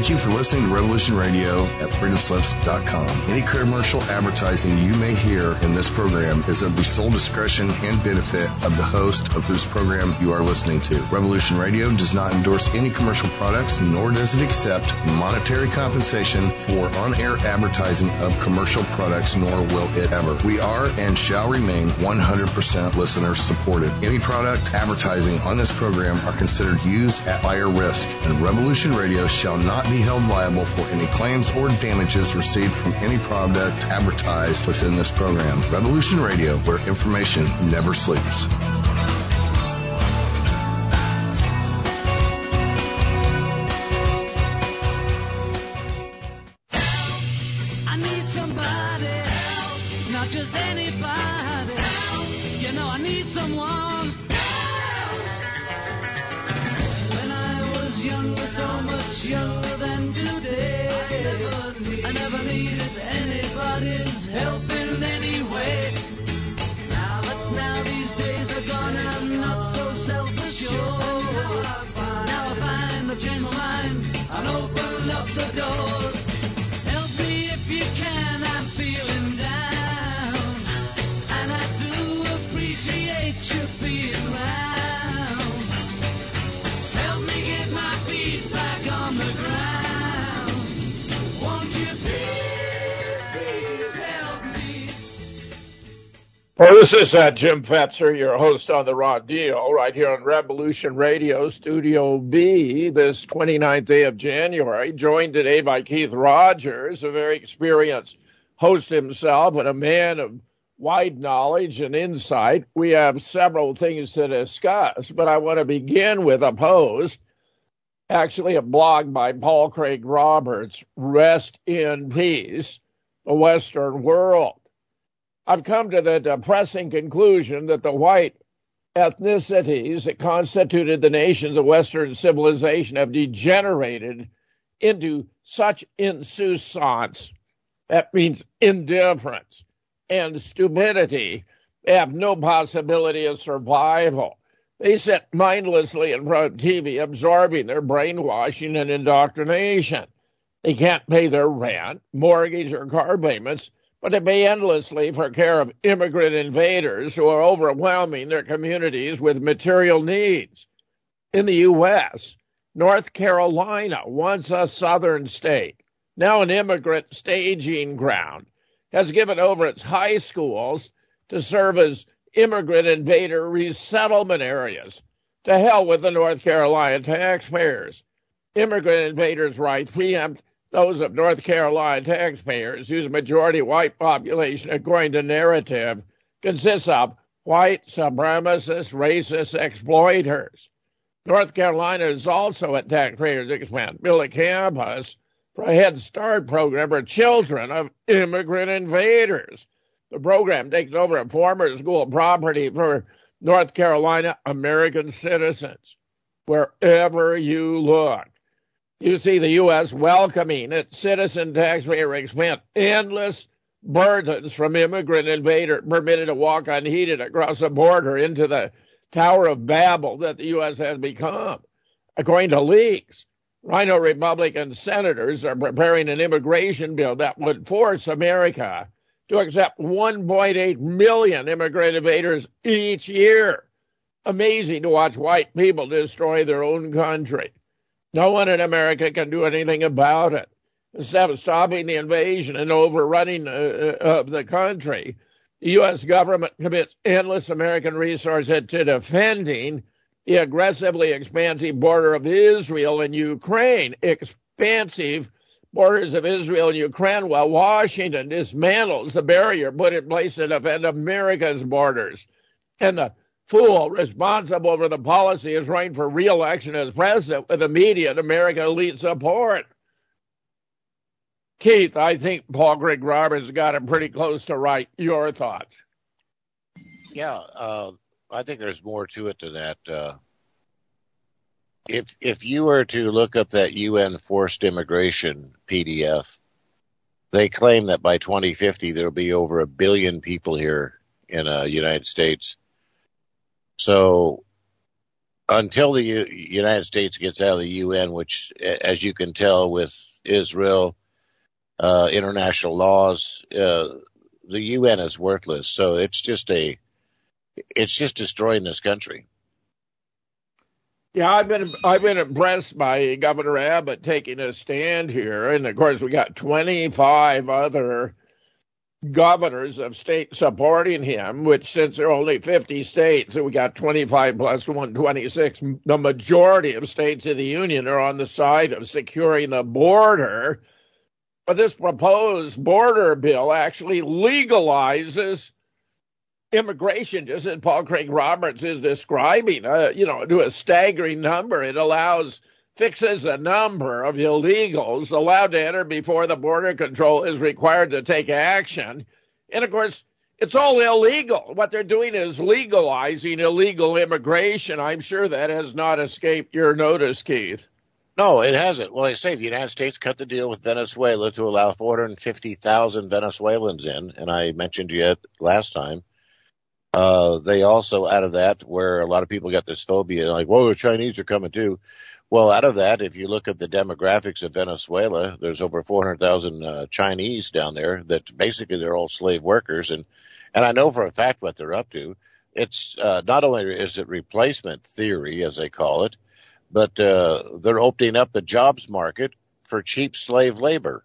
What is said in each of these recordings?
Thank you for listening to Revolution Radio at freedomslips.com. Any commercial advertising you may hear in this program is of the sole discretion and benefit of the host of whose program you are listening to. Revolution Radio does not endorse any commercial products, nor does it accept monetary compensation for on-air advertising of commercial products, nor will it ever. We are and shall remain 100% listener supported. Any product advertising on this program are considered used at buyer risk, and Revolution Radio shall not be held liable for any claims or damages received from any product advertised within this program. Revolution Radio, where information never sleeps. I need somebody help, not just anybody help. You know I need someone. When I was younger, so much younger than today, I never needed anybody's help in any way. But now these days are gone and I'm not so self-assured. Now I find I've changed my mind and open up the doors. Help me if you can, I'm feeling down, and I do appreciate you being around. Help me get my feet back on the ground. Won't you please help me? Well, this is Jim Fetzer, your host on The Raw Deal, right here on Revolution Radio, Studio B, this 29th day of January, joined today by Keith Rogers, a very experienced host himself and a man of wide knowledge and insight. We have several things to discuss, but I want to begin with a post, actually a blog by Paul Craig Roberts, Rest in Peace, the Western World. I've come to the depressing conclusion that the white ethnicities that constituted the nations of Western civilization have degenerated into such insouciance, that means indifference, and stupidity. They have no possibility of survival. They sit mindlessly in front of TV, absorbing their brainwashing and indoctrination. They can't pay their rent, mortgage, or car payments, but they pay endlessly for care of immigrant invaders who are overwhelming their communities with material needs. In the U.S., North Carolina, once a southern state, now an immigrant staging ground, has given over its high schools to serve as immigrant invader resettlement areas. To hell with the North Carolina taxpayers. Immigrant invaders' rights preempt those of North Carolina taxpayers, whose majority white population, according to narrative, consists of white supremacist, racist exploiters. North Carolina is also at taxpayers' expense built a campus for a Head Start program for children of immigrant invaders. The program takes over a former school property for North Carolina American citizens. Wherever you look, you see the U.S. welcoming its citizen taxpayer expense endless burdens from immigrant invaders permitted to walk unheeded across the border into the Tower of Babel that the U.S. has become. According to leaks, Rhino Republican senators are preparing an immigration bill that would force America to accept 1.8 million immigrant invaders each year. Amazing to watch white people destroy their own country. No one in America can do anything about it. Instead of stopping the invasion and overrunning of the country, the U.S. government commits endless American resources to defending the aggressively expansive border of Israel and Ukraine, expansive borders of Israel and Ukraine, while Washington dismantles the barrier put in place to defend America's borders. And the fool responsible for the policy is running for re-election as president with immediate American elite support. Keith, I think Paul Craig Roberts got it pretty close to right. Your thoughts? Yeah, I think there's more to it than that. If you were to look up that UN forced immigration PDF, they claim that by 2050 there will be over 1 billion people here in the United States. So until the United States gets out of the UN, which, as you can tell with Israel, international laws, the UN is worthless. So it's just destroying this country. Yeah, I've been impressed by Governor Abbott taking a stand here, and of course we got 25 other governors of states supporting him, which since there are only 50 states, so we got 25 plus 126. The majority of states in the union are on the side of securing the border. But this proposed border bill actually legalizes immigration, just as Paul Craig Roberts is describing, to a staggering number. It fixes a number of illegals allowed to enter before the border control is required to take action. And, of course, it's all illegal. What they're doing is legalizing illegal immigration. I'm sure that has not escaped your notice, Keith. No, it hasn't. Well, they say the United States cut the deal with Venezuela to allow 450,000 Venezuelans in, and I mentioned to you last time. They also, out of that, where a lot of people got this phobia, like, well, the Chinese are coming too. Well, out of that, if you look at the demographics of Venezuela, there's over 400,000 Chinese down there that basically they're all slave workers. And I know for a fact what they're up to. It's not only is it replacement theory, as they call it, but they're opening up the jobs market for cheap slave labor.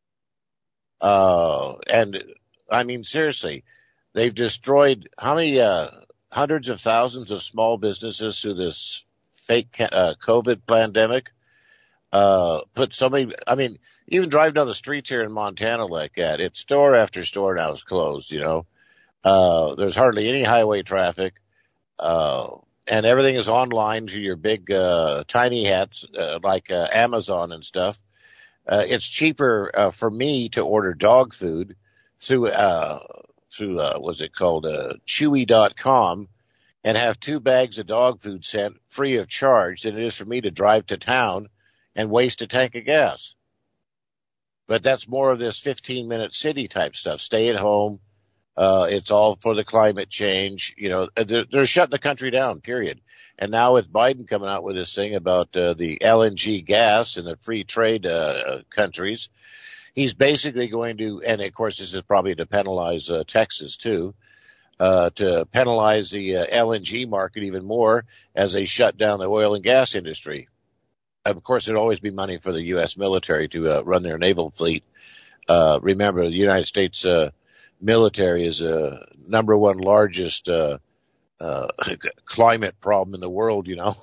And, I mean, seriously, they've destroyed how many hundreds of thousands of small businesses through this fake COVID pandemic. Put so many, I mean, even driving down the streets here in Montana like that, it's store after store now is closed, you know. There's hardly any highway traffic. And everything is online to your big tiny hats like Amazon and stuff. It's cheaper for me to order dog food through what's it called, Chewy.com, and have 2 bags of dog food sent free of charge than it is for me to drive to town and waste a tank of gas. But that's more of this 15-minute city type stuff. Stay at home. It's all for the climate change. You know, they're shutting the country down, period. And now with Biden coming out with this thing about the LNG gas and the free trade countries, he's basically going to, and of course this is probably to penalize Texas too, to penalize the LNG market even more as they shut down the oil and gas industry. Of course, there'd always be money for the U.S. military to run their naval fleet. Remember, the United States military is the number one largest climate problem in the world, you know.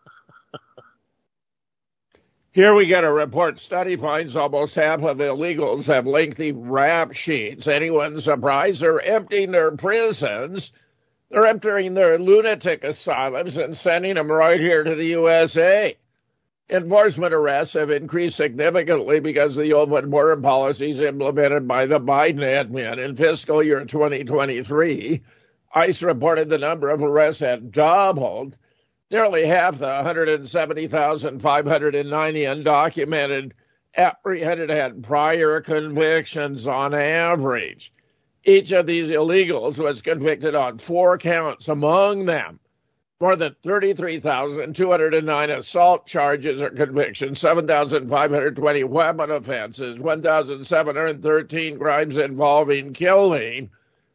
Here we get a report. Study finds almost half of illegals have lengthy rap sheets. Anyone surprised? They're emptying their prisons. They're emptying their lunatic asylums and sending them right here to the USA. Enforcement arrests have increased significantly because of the open border policies implemented by the Biden admin. In fiscal year 2023, ICE reported the number of arrests had doubled. Nearly half the 170,590 undocumented apprehended had prior convictions on average. Each of these illegals was convicted on 4 counts, among them more than 33,209 assault charges or convictions, 7,520 weapon offenses, 1,713 crimes involving killing,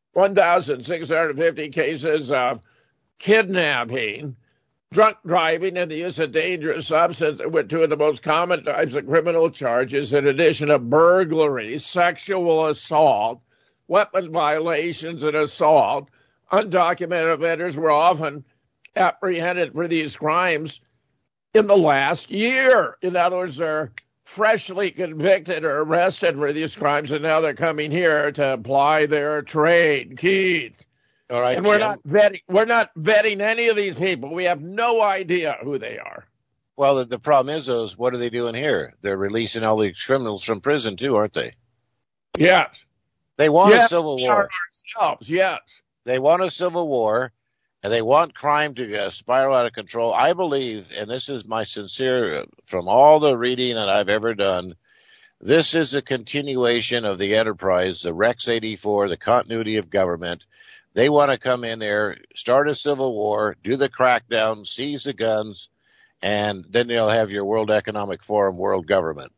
1,650 cases of kidnapping, drunk driving, and the use of dangerous substances were 2 of the most common types of criminal charges, in addition to burglary, sexual assault, weapon violations, and assault. Undocumented offenders were often apprehended for these crimes in the last year. In other words, they're freshly convicted or arrested for these crimes, and now they're coming here to apply their trade. Keith. All right, and we're not vetting any of these people. We have no idea who they are. Well, the problem is, what are they doing here? They're releasing all these criminals from prison too, aren't they? Yes. They want a civil war. Ourselves, yes. They want a civil war, and they want crime to spiral out of control. I believe, and this is my sincere, from all the reading that I've ever done, this is a continuation of the enterprise, the Rex 84, the continuity of government. They want to come in there, start a civil war, do the crackdown, seize the guns, and then they'll have your World Economic Forum world government.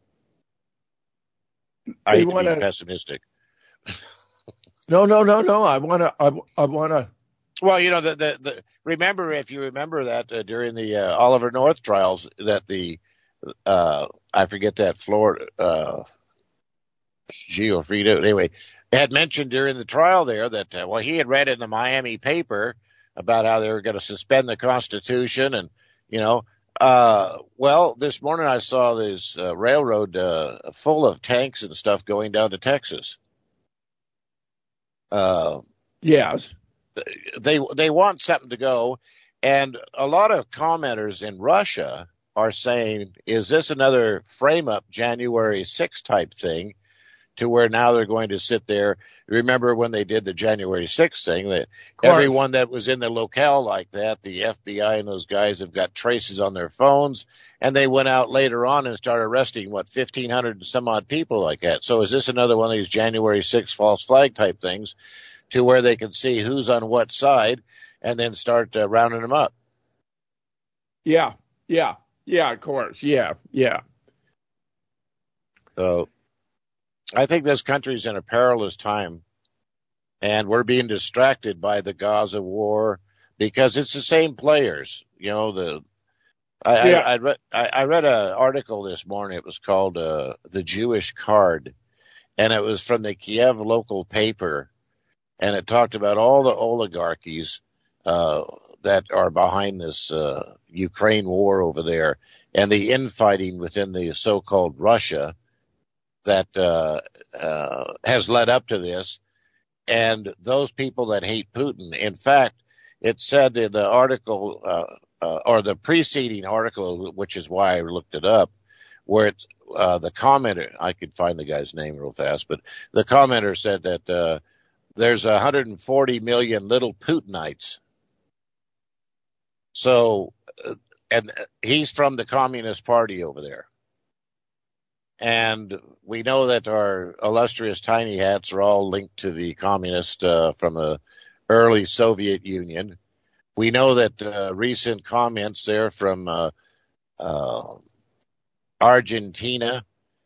I hate to be pessimistic. No. I want to. Well, you know, remember, if you remember that during the Oliver North trials, that I forget that Florida, Giuffrida, anyway, had mentioned during the trial there that, he had read in the Miami paper about how they were going to suspend the Constitution and, this morning I saw this railroad full of tanks and stuff going down to Texas. Yes. They want something to go, and a lot of commenters in Russia are saying, is this another frame-up January 6th type thing, to where now they're going to sit there? Remember when they did the January 6th thing, that everyone that was in the locale like that, the FBI and those guys have got traces on their phones, and they went out later on and started arresting, 1,500 and some odd people like that. So is this another one of these January 6th false flag type things, to where they can see who's on what side and then start rounding them up? Yeah, of course. Yeah. So I think this country's in a perilous time, and we're being distracted by the Gaza war because it's the same players. I read an article this morning. It was called The Jewish Card, and it was from the Kiev local paper. And it talked about all the oligarchies that are behind this Ukraine war over there, and the infighting within the so-called Russia that has led up to this, and those people that hate Putin. In fact, it said in the article, or the preceding article, which is why I looked it up, where it's the commenter, I could find the guy's name real fast, but the commenter said that there's 140 million little Putinites. So, and he's from the Communist Party over there. And we know that our illustrious tiny hats are all linked to the communist from the early Soviet Union. We know that recent comments there from Argentina,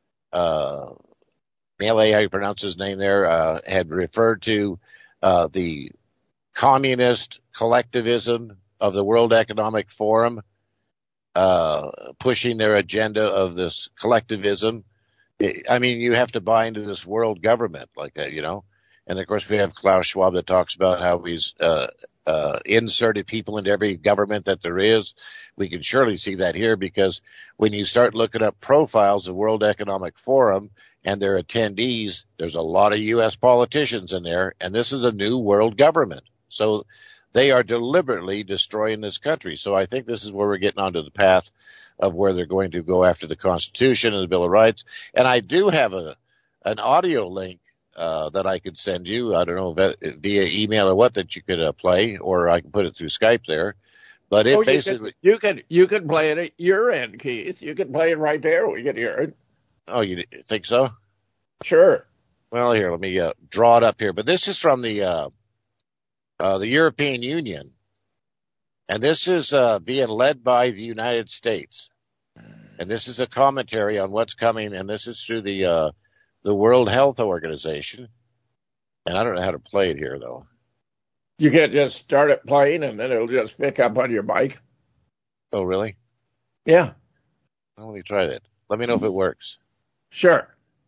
Mele, how you pronounce his name there, had referred to the communist collectivism of the World Economic Forum, pushing their agenda of this collectivism. I mean, you have to buy into this world government like that, And, of course, we have Klaus Schwab that talks about how he's inserted people into every government that there is. We can surely see that here, because when you start looking up profiles of World Economic Forum and their attendees, there's a lot of U.S. politicians in there, and this is a new world government. So they are deliberately destroying this country. So I think this is where we're getting onto the path of where they're going to go after the Constitution and the Bill of Rights. And I do have an audio link that I could send you. I don't know, via email or what, that you could play, or I can put it through Skype there. But it basically... You could play it at your end, Keith. You could play it right there. We could hear it. Oh, you think so? Sure. Well, here, let me draw it up here. But this is from the European Union. And this is being led by the United States. And this is a commentary on what's coming, and this is through the World Health Organization. And I don't know how to play it here, though. You can't just start it playing, and then it'll just pick up on your mic. Oh, really? Yeah. Well, let me try that. Let me know if it works. Sure.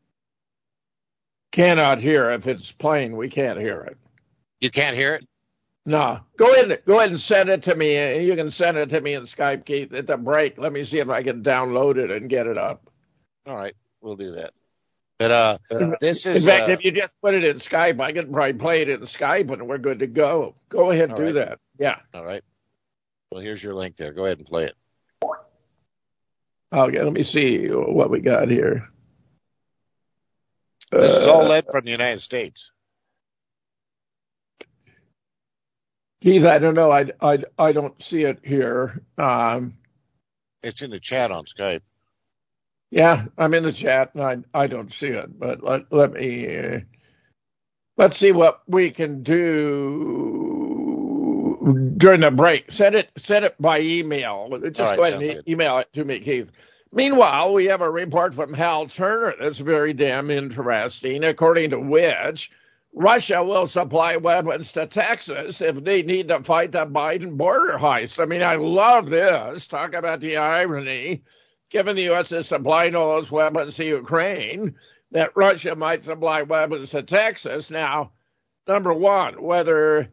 Cannot hear. If it's playing, we can't hear it. You can't hear it? No. Go ahead and send it to me. You can send it to me in Skype, Keith, at the break. Let me see if I can download it and get it up. All right. We'll do that. But this is... In fact, if you just put it in Skype, I can probably play it in Skype, and we're good to go. Go ahead and do that. Yeah. All right. Well, here's your link there. Go ahead and play it. Okay, let me see what we got here. This is all led from the United States. Keith, I don't know. I don't see it here. It's in the chat on Skype. Yeah, I'm in the chat, and I don't see it. But let me... Let's see what we can do during the break. Send it by email. Just right, go ahead and good. email it to me, Keith. Meanwhile, we have a report from Hal Turner that's very damn interesting, according to which Russia will supply weapons to Texas if they need to fight the Biden border heist. I mean, I love this. Talk about the irony. Given the U.S. is supplying all those weapons to Ukraine, that Russia might supply weapons to Texas. Now, number one, whether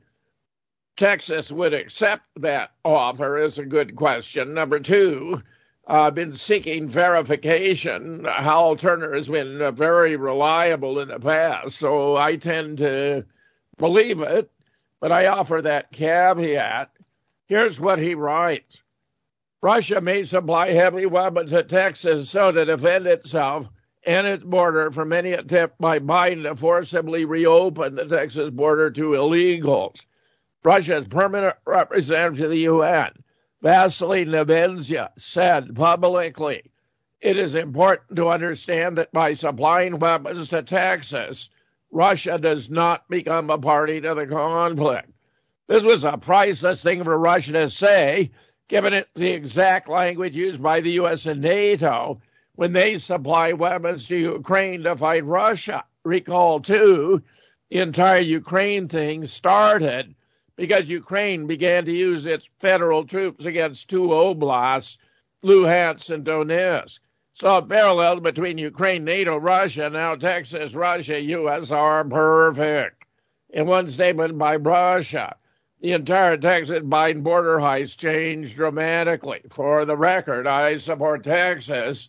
Texas would accept that offer is a good question. Number two, I've been seeking verification. Hal Turner has been very reliable in the past, so I tend to believe it, but I offer that caveat. Here's what he writes. Russia may supply heavy weapons to Texas so to defend itself and its border from any attempt by Biden to forcibly reopen the Texas border to illegals. Russia's permanent representative to the UN, Vasily Nebensia, said publicly, it is important to understand that by supplying weapons to Texas, Russia does not become a party to the conflict. This was a priceless thing for Russia to say, given it's the exact language used by the U.S. and NATO when they supply weapons to Ukraine to fight Russia. Recall, too, the entire Ukraine thing started because Ukraine began to use its federal troops against two oblasts, Luhansk and Donetsk. So parallels between Ukraine, NATO, Russia, now Texas, Russia, U.S. are perfect. In one statement by Russia, the entire Texas-Biden border heist changed dramatically. For the record, I support Texas.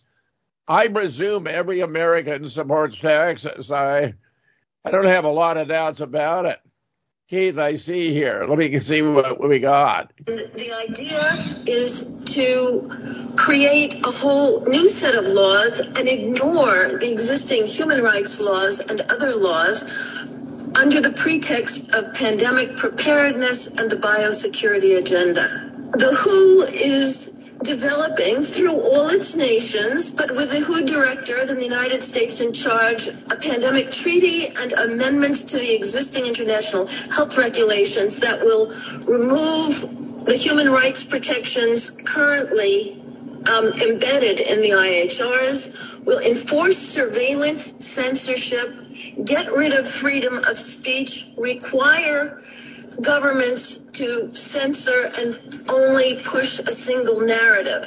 I presume every American supports Texas. I don't have a lot of doubts about it. Keith, I see here. Let me see what we got. The idea is to create a whole new set of laws and ignore the existing human rights laws and other laws under the pretext of pandemic preparedness and the biosecurity agenda. The WHO is developing through all its nations, but with the WHO director and the United States in charge, a pandemic treaty and amendments to the existing international health regulations that will remove the human rights protections currently embedded in the IHRs, will enforce surveillance, censorship, get rid of freedom of speech, require governments to censor and only push a single narrative.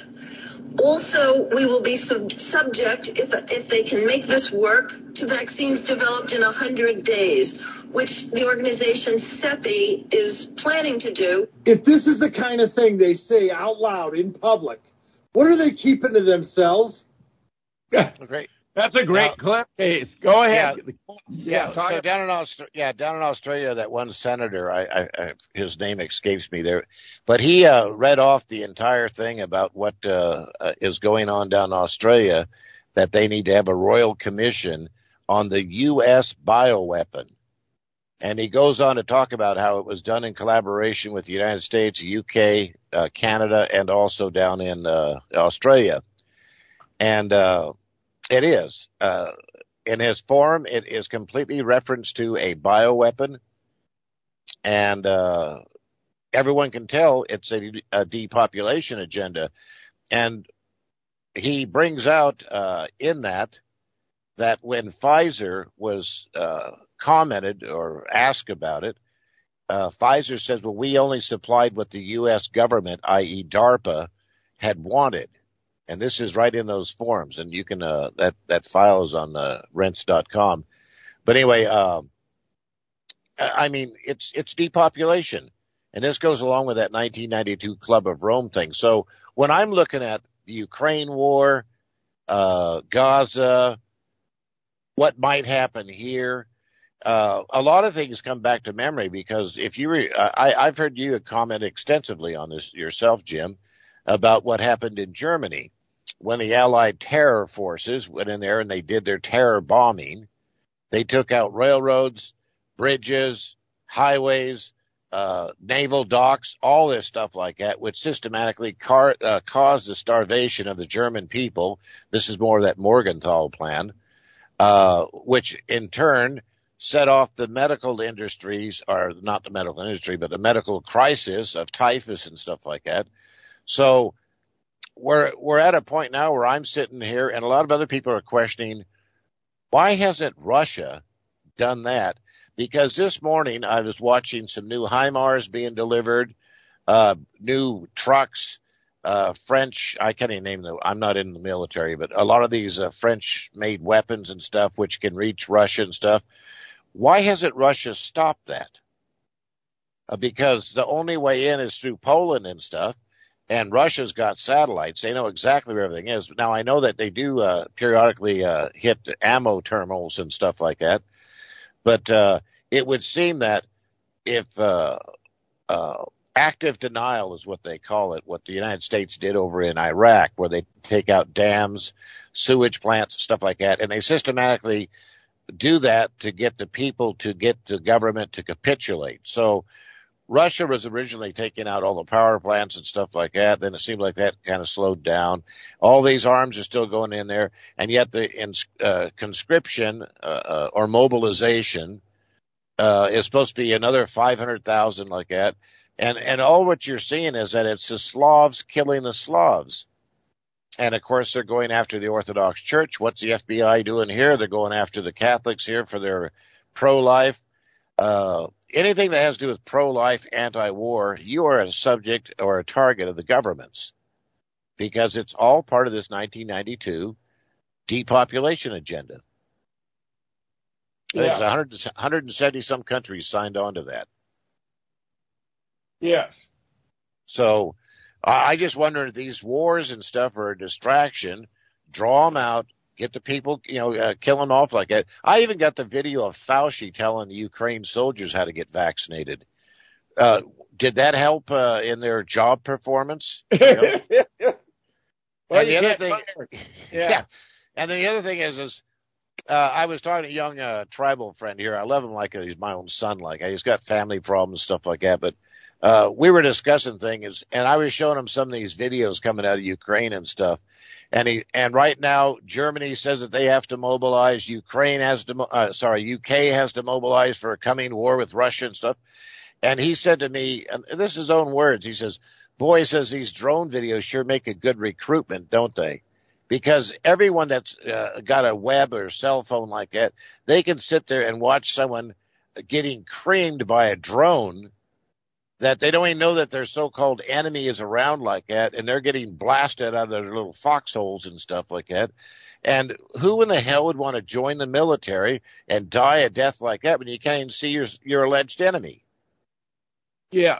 Also, we will be subject, if they can make this work, to vaccines developed in 100 days, which the organization CEPI is planning to do. If this is the kind of thing they say out loud in public, what are they keeping to themselves? Great. That's a great clip, Keith. Go ahead. So down in Australia, that one senator, his name escapes me there, but he read off the entire thing about what is going on down in Australia, that they need to have a royal commission on the U.S. bioweapon. And he goes on to talk about how it was done in collaboration with the United States, UK, Canada, and also down in Australia. And it is. In his form, it is completely referenced to a bioweapon. And everyone can tell it's a depopulation agenda. And he brings out in that when Pfizer was commented or asked about it, Pfizer says, well, we only supplied what the U.S. government, i.e. DARPA, had wanted. And this is right in those forms, and you can that file is on Rense.com. But anyway, I mean, it's depopulation, and this goes along with that 1992 Club of Rome thing. So when I'm looking at the Ukraine war, Gaza, what might happen here, a lot of things come back to memory, because if you I've heard you comment extensively on this yourself, Jim, about what happened in Germany when the Allied terror forces went in there and they did their terror bombing. They took out railroads, bridges, highways, naval docks, all this stuff like that, which systematically caused the starvation of the German people. This is more of that Morgenthau plan, which in turn set off the medical industries, or not the medical industry, but the medical crisis of typhus and stuff like that. So we're at a point now where I'm sitting here, and a lot of other people are questioning, why hasn't Russia done that? Because this morning I was watching some new HIMARS being delivered, new trucks, French, I can't even name them, I'm not in the military, but a lot of these French-made weapons and stuff which can reach Russia and stuff. Why hasn't Russia stopped that? Because the only way in is through Poland and stuff, and Russia's got satellites. They know exactly where everything is. Now, I know that they do periodically hit ammo terminals and stuff like that, but it would seem that if active denial is what they call it, what the United States did over in Iraq, where they take out dams, sewage plants, stuff like that, and they systematically do that to get the people, to get the government to capitulate. So Russia was originally taking out all the power plants and stuff like that. Then it seemed like that kind of slowed down. All these arms are still going in there, and yet the conscription or mobilization is supposed to be another 500,000 like that. And all what you're seeing is that it's the Slavs killing the Slavs. And, of course, they're going after the Orthodox Church. What's the FBI doing here? They're going after the Catholics here for their pro-life. Anything that has to do with pro-life, anti-war, you are a subject or a target of the governments, because it's all part of this 1992 depopulation agenda. Yeah. I think 170-some countries signed on to that. Yes. So I just wonder if these wars and stuff are a distraction. Draw them out. Get the people, kill them off like that. I even got the video of Fauci telling the Ukraine soldiers how to get vaccinated. Did that help in their job performance? Well, and the other thing, yeah. And then the other thing is I was talking to a young tribal friend here. I love him like he's my own son. Like he's got family problems, stuff like that. But we were discussing things, and I was showing him some of these videos coming out of Ukraine and stuff. And right now, Germany says that they have to mobilize. UK has to mobilize for a coming war with Russia and stuff. And he said to me, and this is his own words, he says, boy, says these drone videos sure make a good recruitment, don't they? Because everyone that's got a web or cell phone like that, they can sit there and watch someone getting creamed by a drone that they don't even know that their so-called enemy is around like that, and they're getting blasted out of their little foxholes and stuff like that. And who in the hell would want to join the military and die a death like that when you can't even see your alleged enemy? Yes.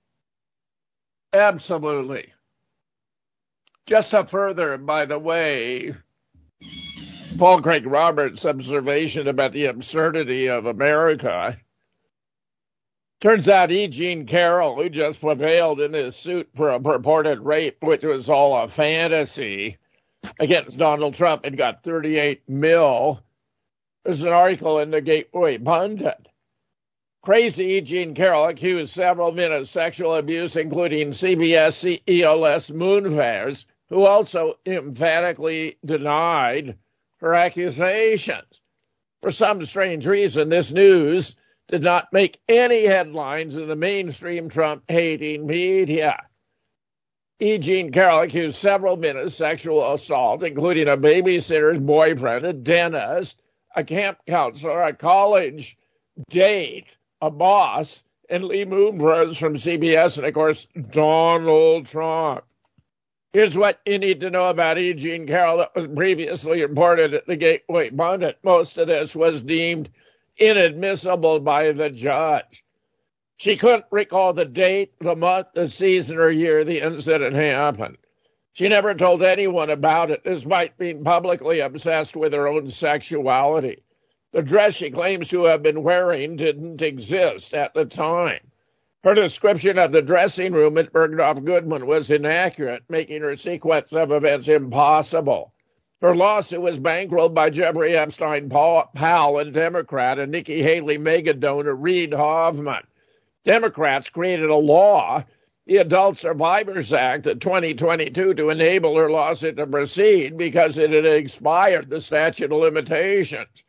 Absolutely. Just to further, by the way, Paul Craig Roberts' observation about the absurdity of America. Turns out E. Jean Carroll, who just prevailed in his suit for a purported rape, which was all a fantasy, against Donald Trump and got $38 million. There's an article in the Gateway Pundit. Crazy E. Jean Carroll accused several men of sexual abuse, including CBS CEO Les Moonves, who also emphatically denied her accusations. For some strange reason, this news did not make any headlines in the mainstream Trump-hating media. E. Jean Carroll accused several men of sexual assault, including a babysitter's boyfriend, a dentist, a camp counselor, a college date, a boss, and Lee Moonves from CBS, and, of course, Donald Trump. Here's what you need to know about E. Jean Carroll that was previously reported at the Gateway Pundit. Most of this was deemed inadmissible by the judge. She couldn't recall the date, the month, the season, or year the incident happened. She never told anyone about it, despite being publicly obsessed with her own sexuality. The dress she claims to have been wearing didn't exist at the time. Her description of the dressing room at Bergdorf Goodman was inaccurate, making her sequence of events impossible. Her lawsuit was bankrolled by Jeffrey Epstein, pal and Democrat, and Nikki Haley mega donor Reid Hoffman. Democrats created a law, the Adult Survivors Act of 2022, to enable her lawsuit to proceed because it had expired the statute of limitations.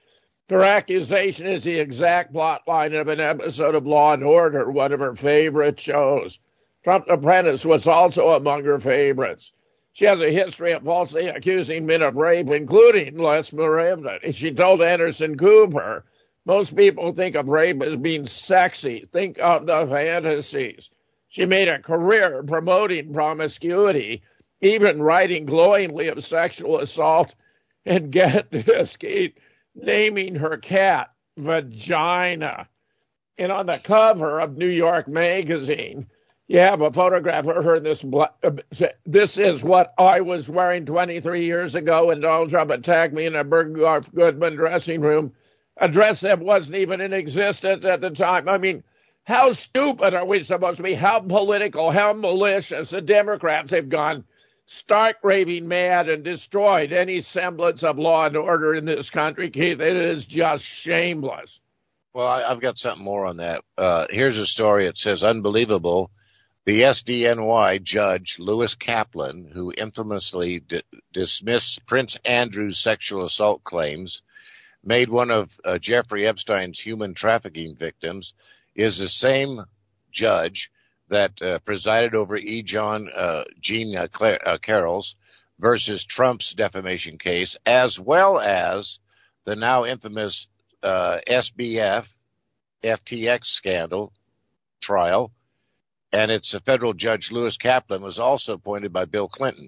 Her accusation is the exact plot line of an episode of Law and Order, one of her favorite shows. Trump Apprentice was also among her favorites. She has a history of falsely accusing men of rape, including Les Moravna. She told Anderson Cooper, most people think of rape as being sexy. Think of the fantasies. She made a career promoting promiscuity, even writing glowingly of sexual assault, and get this, Keith, naming her cat Vagina. And on the cover of New York Magazine, you have a photograph of her in this. This is what I was wearing 23 years ago when Donald Trump attacked me in a Bergdorf Goodman dressing room, a dress that wasn't even in existence at the time. I mean, how stupid are we supposed to be? How political, how malicious. The Democrats have gone stark raving mad and destroyed any semblance of law and order in this country, Keith. It is just shameless. Well, I've got something more on that. Here's a story. It says, unbelievable. The SDNY judge, Lewis Kaplan, who infamously dismissed Prince Andrew's sexual assault claims, made one of Jeffrey Epstein's human trafficking victims, is the same judge that presided over Jean Carroll's versus Trump's defamation case, as well as the now infamous SBF FTX scandal trial. And it's a federal judge, Lewis Kaplan, was also appointed by Bill Clinton.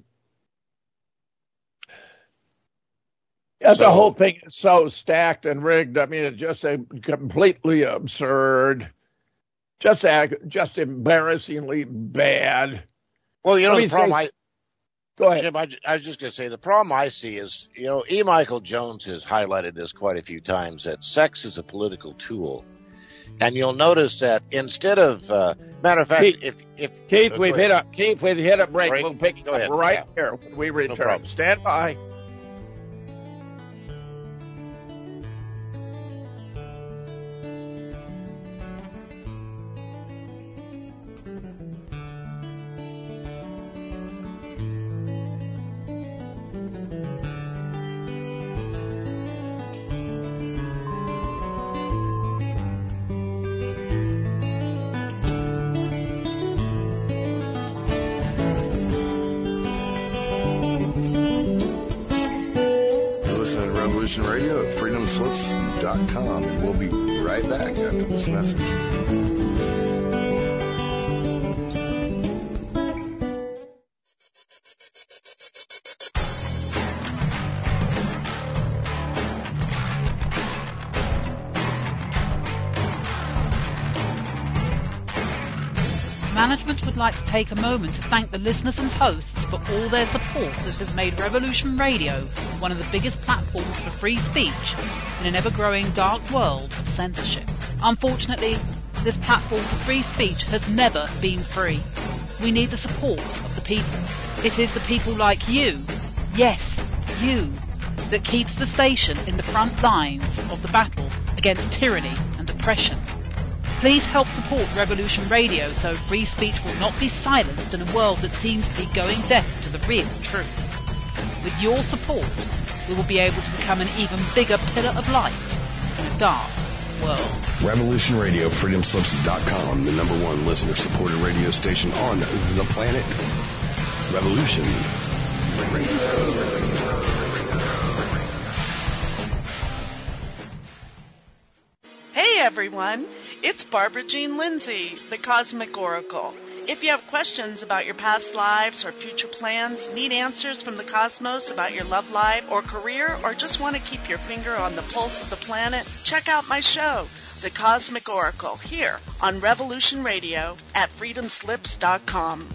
Yeah, the whole thing is so stacked and rigged. I mean, it's just completely absurd. Just embarrassingly bad. Well, you know, the problem Go ahead. Jim, I was just going to say, the problem I see is, you know, E. Michael Jones has highlighted this quite a few times, that sex is a political tool. And you'll notice that instead of, matter of fact, Keith, we've hit a break. We'll pick it up right here when we return. No Stand by. Radio at freedomslips.com, and we'll be right back after this message. Management would like to take a moment to thank the listeners and hosts for all their support that has made Revolution Radio one of the biggest platforms for free speech in an ever-growing dark world of censorship. Unfortunately, this platform for free speech has never been free. We need the support of the people. It is the people like you, yes, you, that keeps the station in the front lines of the battle against tyranny and oppression. Please help support Revolution Radio so free speech will not be silenced in a world that seems to be going deaf to the real truth. With your support, we will be able to become an even bigger pillar of light in a dark world. Revolution Radio, freedomslips.com, the #1 listener-supported radio station on the planet. Revolution Radio. Hey everyone, it's Barbara Jean Lindsay, the Cosmic Oracle. If you have questions about your past lives or future plans, need answers from the cosmos about your love life or career, or just want to keep your finger on the pulse of the planet, check out my show, The Cosmic Oracle, here on Revolution Radio at freedomslips.com.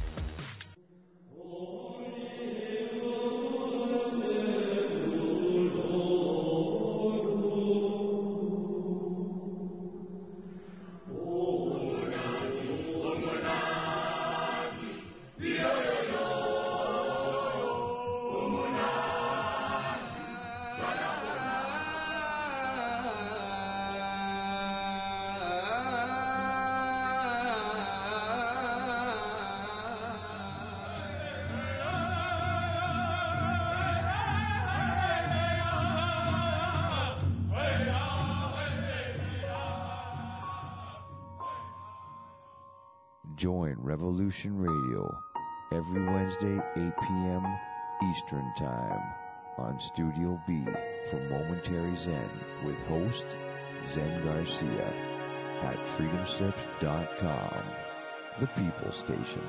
Join Revolution Radio every Wednesday, 8 p.m. Eastern Time on Studio B for Momentary Zen with host Zen Garcia at freedomslips.com, the People Station.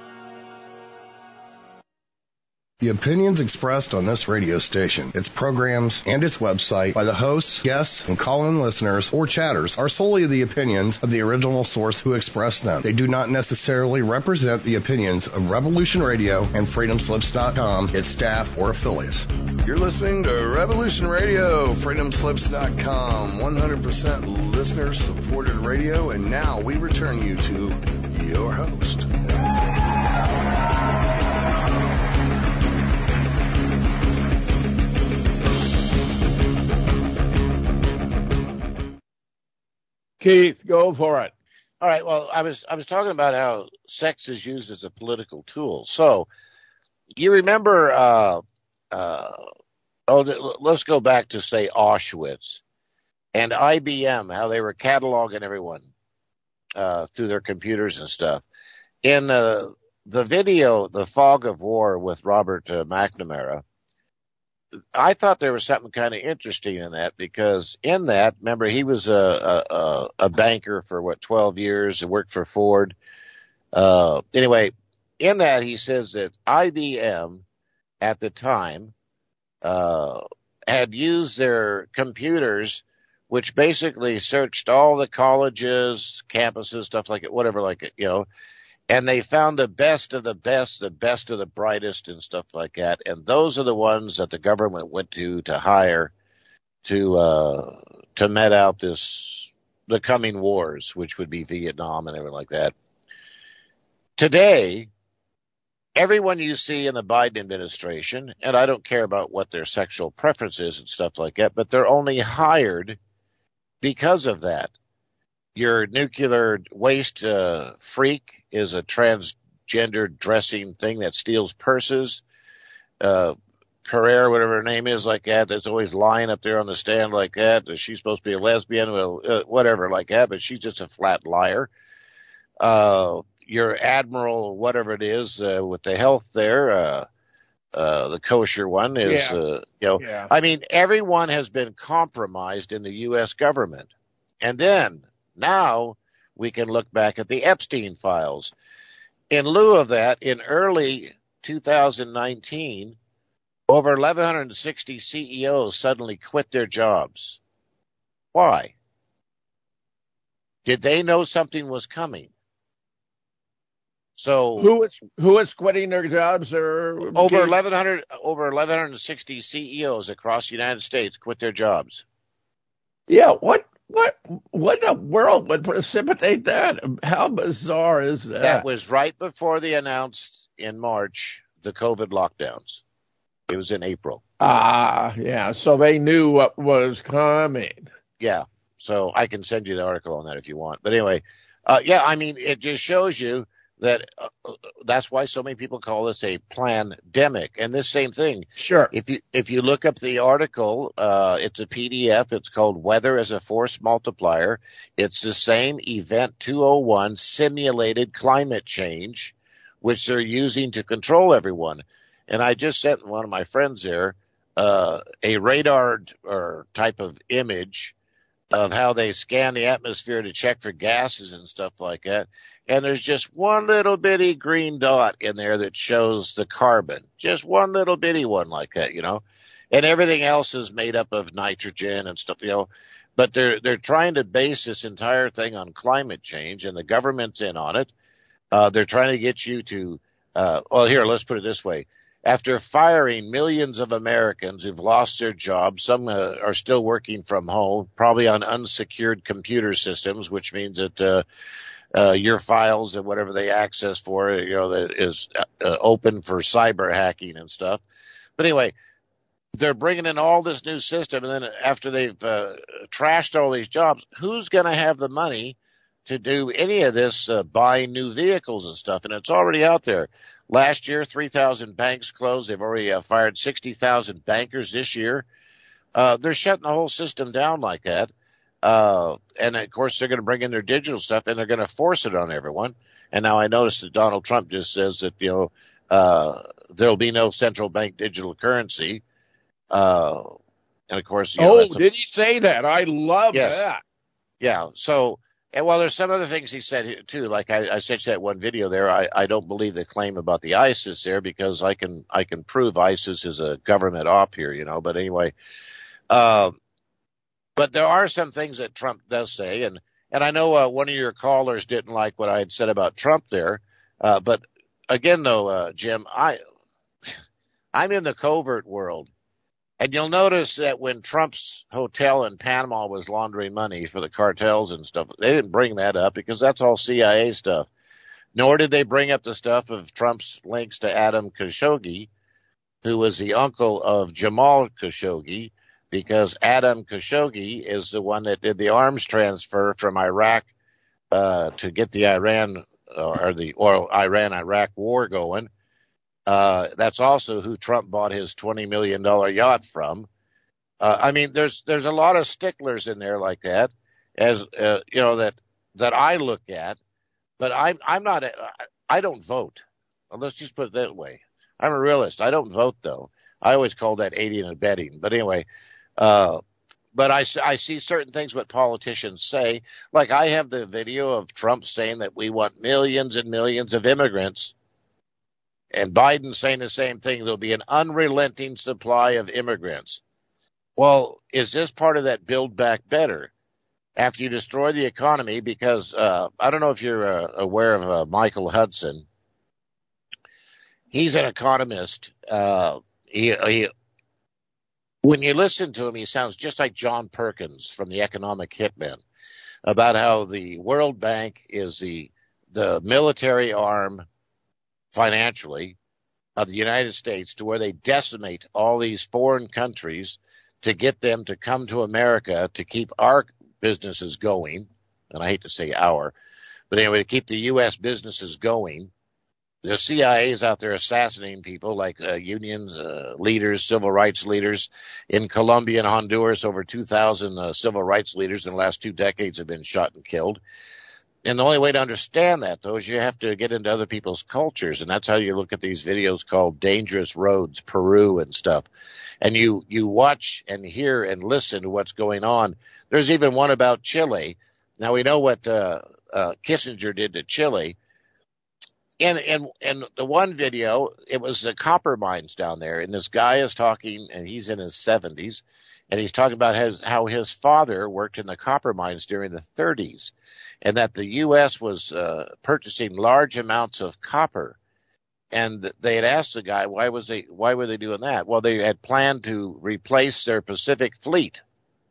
The opinions expressed on this radio station, its programs, and its website by the hosts, guests, and call-in listeners or chatters are solely the opinions of the original source who expressed them. They do not necessarily represent the opinions of Revolution Radio and freedomslips.com, its staff, or affiliates. You're listening to Revolution Radio, freedomslips.com, 100% listener-supported radio, and now we return you to your host. Keith, go for it. All right. Well, I was talking about how sex is used as a political tool. So, you remember? Let's go back to say Auschwitz and IBM, how they were cataloging everyone through their computers and stuff. In the video, "The Fog of War" with Robert McNamara, I thought there was something kind of interesting in that, because in that, remember, he was a banker for 12 years and worked for Ford. Anyway, in that he says that IBM at the time had used their computers, which basically searched all the colleges, campuses, stuff like it, whatever, like it, and they found the best of the best, the best of the brightest and stuff like that. And those are the ones that the government went to hire to met out the coming wars, which would be Vietnam and everything like that. Today, everyone you see in the Biden administration, and I don't care about what their sexual preferences and stuff like that, but they're only hired because of that. Your nuclear waste freak is a transgender dressing thing that steals purses. Carrere, whatever her name is, like that, that's always lying up there on the stand like that. She's supposed to be a lesbian, whatever, like that, but she's just a flat liar. Your admiral, whatever it is, with the health there, the kosher one is, I mean, everyone has been compromised in the U.S. government. And then, now we can look back at the Epstein files. In lieu of that, in early 2019, over 1,160 CEOs suddenly quit their jobs. Why? Did they know something was coming? So who is quitting their jobs? Or over 1,160 CEOs across the United States quit their jobs. Yeah, what in the world would precipitate that? How bizarre is that? That was right before they announced in March the COVID lockdowns. It was in April. Yeah. So they knew what was coming. Yeah. So I can send you the article on that if you want. But anyway, I mean, it just shows you that that's why so many people call this a plandemic. And this same thing. Sure. If you look up the article, it's a PDF. It's called Weather as a Force Multiplier. It's the same Event 201 simulated climate change, which they're using to control everyone. And I just sent one of my friends there a radar or type of image of how they scan the atmosphere to check for gases and stuff like that. And there's just one little bitty green dot in there that shows the carbon. Just one little bitty one like that, And everything else is made up of nitrogen and stuff, But they're trying to base this entire thing on climate change, and the government's in on it. They're trying to get you to, let's put it this way. After firing millions of Americans who've lost their jobs, some are still working from home, probably on unsecured computer systems, which means that your files and whatever they access for, that is open for cyber hacking and stuff. But anyway, they're bringing in all this new system, and then after they've trashed all these jobs, who's going to have the money to do any of this buying new vehicles and stuff? And it's already out there. Last year, 3,000 banks closed. They've already fired 60,000 bankers this year. They're shutting the whole system down like that. And, of course, they're going to bring in their digital stuff, and they're going to force it on everyone. And now I noticed that Donald Trump just says that, there'll be no central bank digital currency. And of course, did he say that? I love that. Yeah. So, and well, there's some other things he said here too. Like I sent you that one video there. I don't believe the claim about the ISIS there, because I can prove ISIS is a government op here, But anyway, but there are some things that Trump does say, and I know one of your callers didn't like what I had said about Trump there. But again, though, Jim, I'm in the covert world. And you'll notice that when Trump's hotel in Panama was laundering money for the cartels and stuff, they didn't bring that up because that's all CIA stuff. Nor did they bring up the stuff of Trump's links to Adam Khashoggi, who was the uncle of Jamal Khashoggi, because Adam Khashoggi is the one that did the arms transfer from Iraq to get the Iran-Iraq war going. That's also who Trump bought his $20 million yacht from. I mean, there's a lot of sticklers in there like that, as that I look at. But I'm not. I don't vote. Let's just put it that way. I'm a realist. I don't vote though. I always call that aiding and abetting. But anyway, but I see certain things what politicians say. Like I have the video of Trump saying that we want millions and millions of immigrants. And Biden saying the same thing. There'll be an unrelenting supply of immigrants. Well, is this part of that Build Back Better? After you destroy the economy, because I don't know if you're aware of Michael Hudson. He's an economist. When you listen to him, he sounds just like John Perkins from the Economic Hitmen, about how the World Bank is the military arm financially of the United States, to where they decimate all these foreign countries to get them to come to America to keep our businesses going. And I hate to say our, but anyway, to keep the U.S. businesses going. The CIA is out there assassinating people like unions, leaders, civil rights leaders. In Colombia and Honduras, over 2,000 civil rights leaders in the last 2 decades have been shot and killed. And the only way to understand that, though, is you have to get into other people's cultures. And that's how you look at these videos called Dangerous Roads, Peru and stuff. And you watch and hear and listen to what's going on. There's even one about Chile. Now, we know what Kissinger did to Chile. And the one video, it was the copper mines down there. And this guy is talking, and he's in his 70s. And he's talking about how his father worked in the copper mines during the 30s. And that the U.S. was purchasing large amounts of copper, and they had asked the guy why were they doing that? Well, they had planned to replace their Pacific Fleet.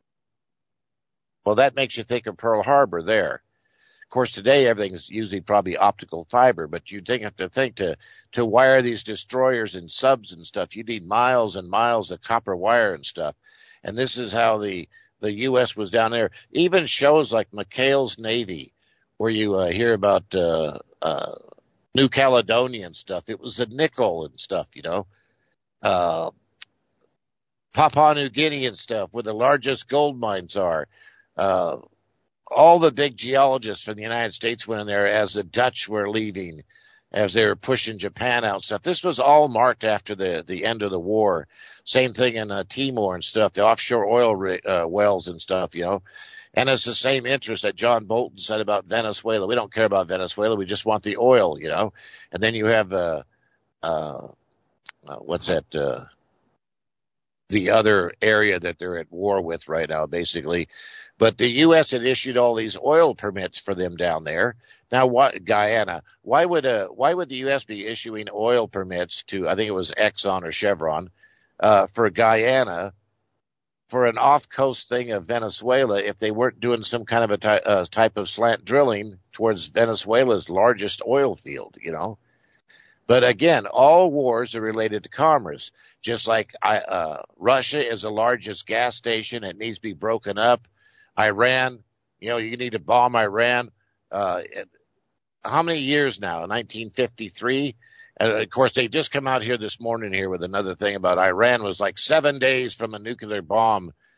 Well, that makes you think of Pearl Harbor there. Of course, today everything's usually probably optical fiber, but you have to think to wire these destroyers and subs and stuff, you need miles and miles of copper wire and stuff. And this is how the U.S. was down there. Even shows like McHale's Navy, where you hear about New Caledonia and stuff. It was the nickel and stuff, Papua New Guinea and stuff, where the largest gold mines are. All the big geologists from the United States went in there as the Dutch were leaving, as they were pushing Japan out and stuff. This was all marked after the end of the war. Same thing in Timor and stuff, the offshore oil wells and stuff, And it's the same interest that John Bolton said about Venezuela. We don't care about Venezuela. We just want the oil, And then you have, the other area that they're at war with right now, basically. But the U.S. had issued all these oil permits for them down there. Now, Guyana? Why would the U.S. be issuing oil permits to, I think it was Exxon or Chevron, for Guyana, for an off-coast thing of Venezuela, if they weren't doing some kind of a type of slant drilling towards Venezuela's largest oil field, But again, all wars are related to commerce. Just like Russia is the largest gas station, it needs to be broken up. Iran, you need to bomb Iran. How many years now? 1953? And of course, they just come out here this morning here with another thing about Iran was like 7 days from a nuclear bomb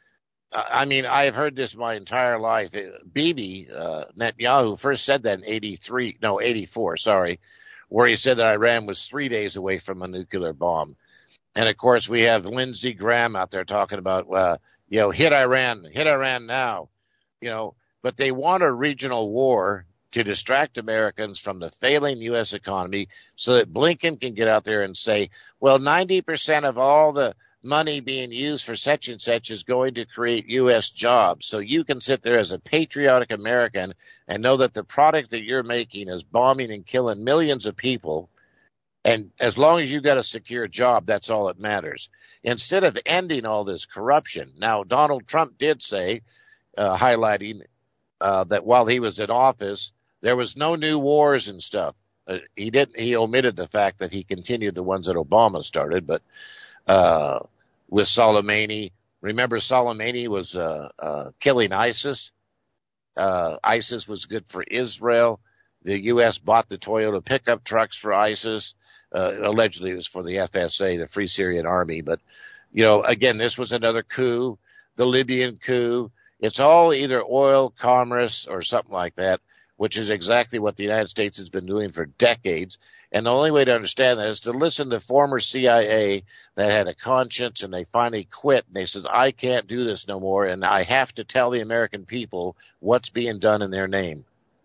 I mean, I've heard this my entire life. Bibi Netanyahu first said that in 84, where he said that Iran was 3 days away from a nuclear bomb. And of course, we have Lindsey Graham out there talking about, hit Iran now, but they want a regional war to distract Americans from the failing U.S. economy so that Blinken can get out there and say, well, 90% of all the money being used for such and such is going to create U.S. jobs. So you can sit there as a patriotic American and know that the product that you're making is bombing and killing millions of people. And as long as you got a secure job, that's all that matters. Instead of ending all this corruption. Now, Donald Trump did say, highlighting that while he was in office, there was no new wars and stuff. He omitted the fact that he continued the ones that Obama started, but with Soleimani. Remember, Soleimani was killing ISIS. ISIS was good for Israel. The U.S. bought the Toyota pickup trucks for ISIS. Allegedly, it was for the FSA, the Free Syrian Army. But, again, this was another coup, the Libyan coup. It's all either oil, commerce, or something like that, which is exactly what the United States has been doing for decades. And the only way to understand that is to listen to former CIA that had a conscience and they finally quit. And they said, I can't do this no more, and I have to tell the American people what's being done in their name.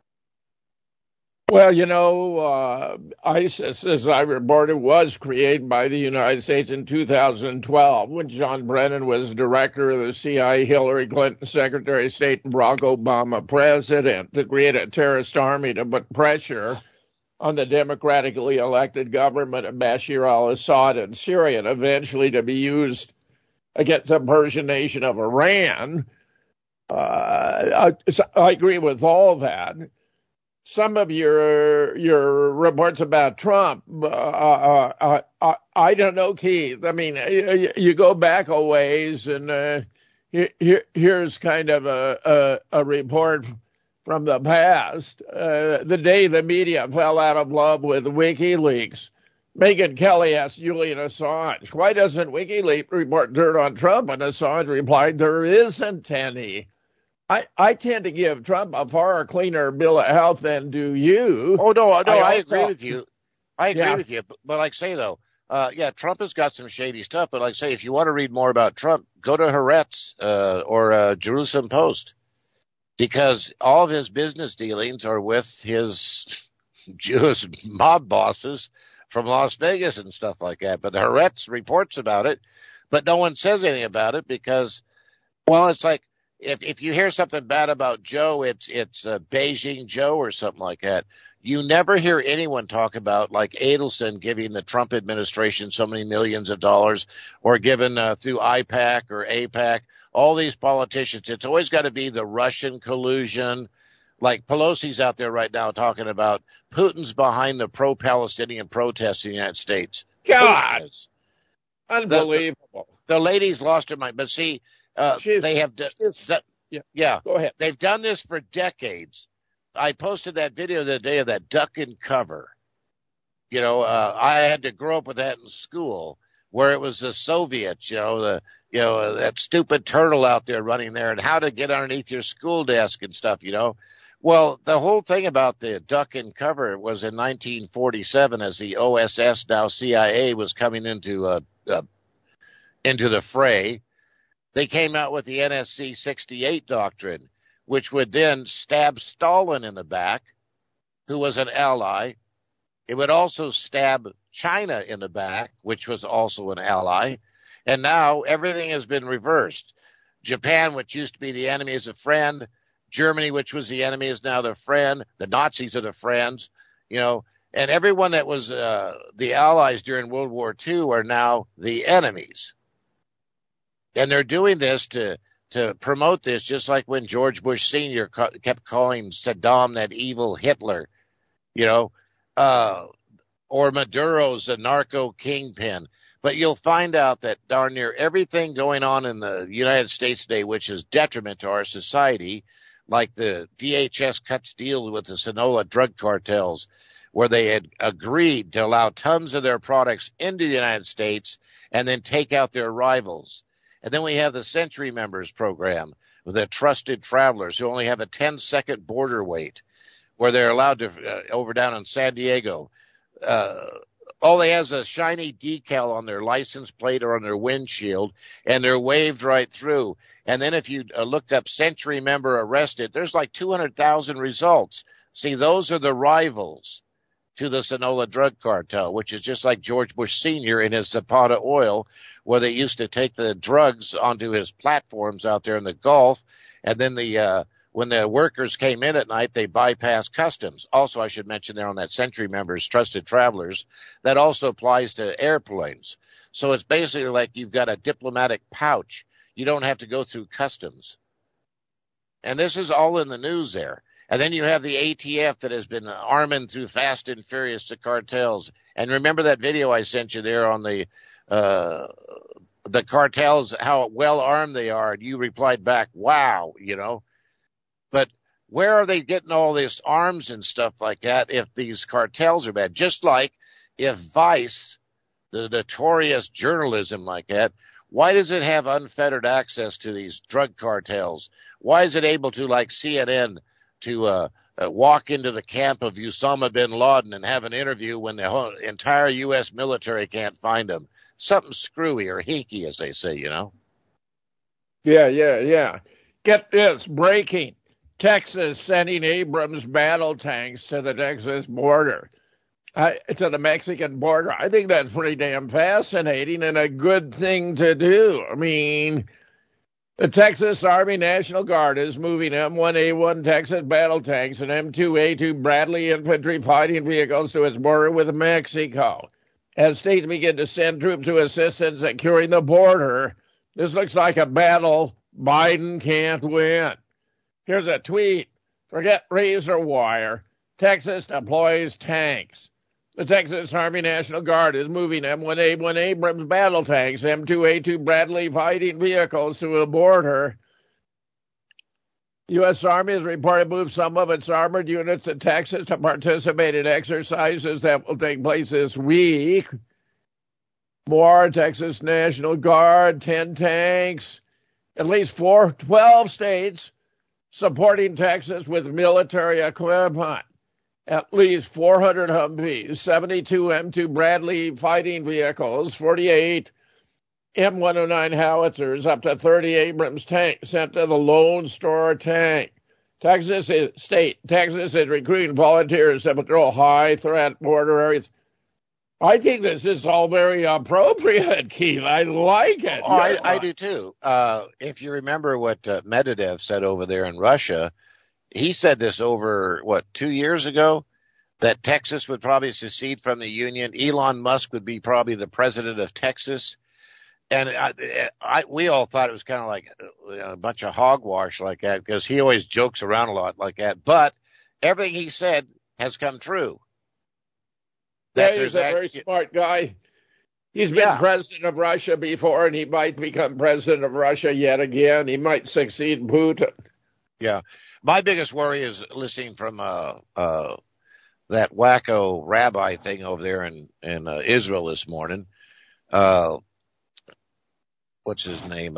Well, ISIS, as I reported, was created by the United States in 2012 when John Brennan was director of the CIA, Hillary Clinton Secretary of State, and Barack Obama president, to create a terrorist army to put pressure on the democratically elected government of Bashar al-Assad in Syria, and eventually to be used against the Persian nation of Iran. I agree with all that. Some of your reports about Trump, I don't know, Keith. I mean, you go back a ways, and here's kind of a report from the past. The day the media fell out of love with WikiLeaks, Megyn Kelly asked Julian Assange, why doesn't WikiLeaks report dirt on Trump? And Assange replied, there isn't any. I tend to give Trump a far cleaner bill of health than do you. Oh, no, I agree with you. I agree with you. But like say, though, Trump has got some shady stuff. But like say, if you want to read more about Trump, go to Haaretz or Jerusalem Post, because all of his business dealings are with his Jewish mob bosses from Las Vegas and stuff like that. But Haaretz reports about it, but no one says anything about it because, well, it's like, if you hear something bad about Joe, it's Beijing Joe or something like that. You never hear anyone talk about like Adelson giving the Trump administration so many millions of dollars, or given through IPAC or APAC. All these politicians, it's always got to be the Russian collusion. Like Pelosi's out there right now talking about Putin's behind the pro-Palestinian protests in the United States. God, unbelievable. The lady's lost her mind. But see, they have Go ahead. They've done this for decades. I posted that video the other day of that duck and cover. I had to grow up with that in school, where it was the Soviets. That stupid turtle out there running there, and how to get underneath your school desk and stuff. Well, the whole thing about the duck and cover was in 1947, as the OSS, now CIA, was coming into the fray. They came out with the NSC 68 doctrine, which would then stab Stalin in the back, who was an ally. It would also stab China in the back, which was also an ally. And now everything has been reversed. Japan, which used to be the enemy, is a friend. Germany, which was the enemy, is now the friend. The Nazis are the friends, and everyone that was the allies during World War II are now the enemies. And they're doing this to promote this, just like when George Bush Sr. kept calling Saddam that evil Hitler, or Maduro's the narco kingpin. But you'll find out that darn near everything going on in the United States today, which is detriment to our society, like the DHS cuts deal with the Sinaloa drug cartels, where they had agreed to allow tons of their products into the United States and then take out their rivals. And then we have the Century Members program with the trusted travelers who only have a 10-second border wait, where they're allowed to, over down in San Diego, all they have is a shiny decal on their license plate or on their windshield, and they're waved right through. And then if you looked up Century Member arrested, there's like 200,000 results. See, those are the rivals to the Sinaloa drug cartel, which is just like George Bush Sr. in his Zapata oil, where they used to take the drugs onto his platforms out there in the Gulf, and then when the workers came in at night, they bypassed customs. Also, I should mention there on that Century Members, Trusted Travelers, that also applies to airplanes. So it's basically like you've got a diplomatic pouch. You don't have to go through customs. And this is all in the news there. And then you have the ATF that has been arming through fast and furious to cartels. And remember that video I sent you there on the cartels, how well armed they are. And you replied back, wow, you know. But where are they getting all this arms and stuff like that if these cartels are bad? Just like if Vice, the notorious journalism like that, why does it have unfettered access to these drug cartels? Why is it able to, like CNN, to walk into the camp of Osama bin Laden and have an interview when the whole entire U.S. military can't find him? Something screwy or hinky, as they say, you know? Yeah. Get this, breaking. Texas sending Abrams battle tanks to the Texas border, to the Mexican border. I think that's pretty damn fascinating and a good thing to do. I mean, the Texas Army National Guard is moving M1A1 Texas battle tanks and M2A2 Bradley infantry fighting vehicles to its border with Mexico. As states begin to send troops to assist in securing the border, this looks like a battle Biden can't win. Here's a tweet. Forget razor wire. Texas deploys tanks. The Texas Army National Guard is moving M1A1 Abrams battle tanks, M2A2 Bradley fighting vehicles to the border. U.S. Army has reported moved some of its armored units to Texas to participate in exercises that will take place this week. More Texas National Guard, 10 tanks, at least 12 states supporting Texas with military equipment. At least 400 Humvees, 72 M2 Bradley fighting vehicles, 48 M109 howitzers, up to 30 Abrams tanks sent to the Lone Star tank. Texas is recruiting volunteers to patrol high-threat border areas. I think this is all very appropriate, Keith. I like it. Oh, I do too. If you remember what Medvedev said over there in Russia, he said this over, 2 years ago, that Texas would probably secede from the Union. Elon Musk would be probably the president of Texas. And we all thought it was kind of like a bunch of hogwash like that, because he always jokes around a lot like that. But everything he said has come true. Yeah, he's a very smart guy. He's been president of Russia before, and he might become president of Russia yet again. He might succeed Putin. Yeah. My biggest worry is listening from that wacko rabbi thing over there in Israel this morning. What's his name?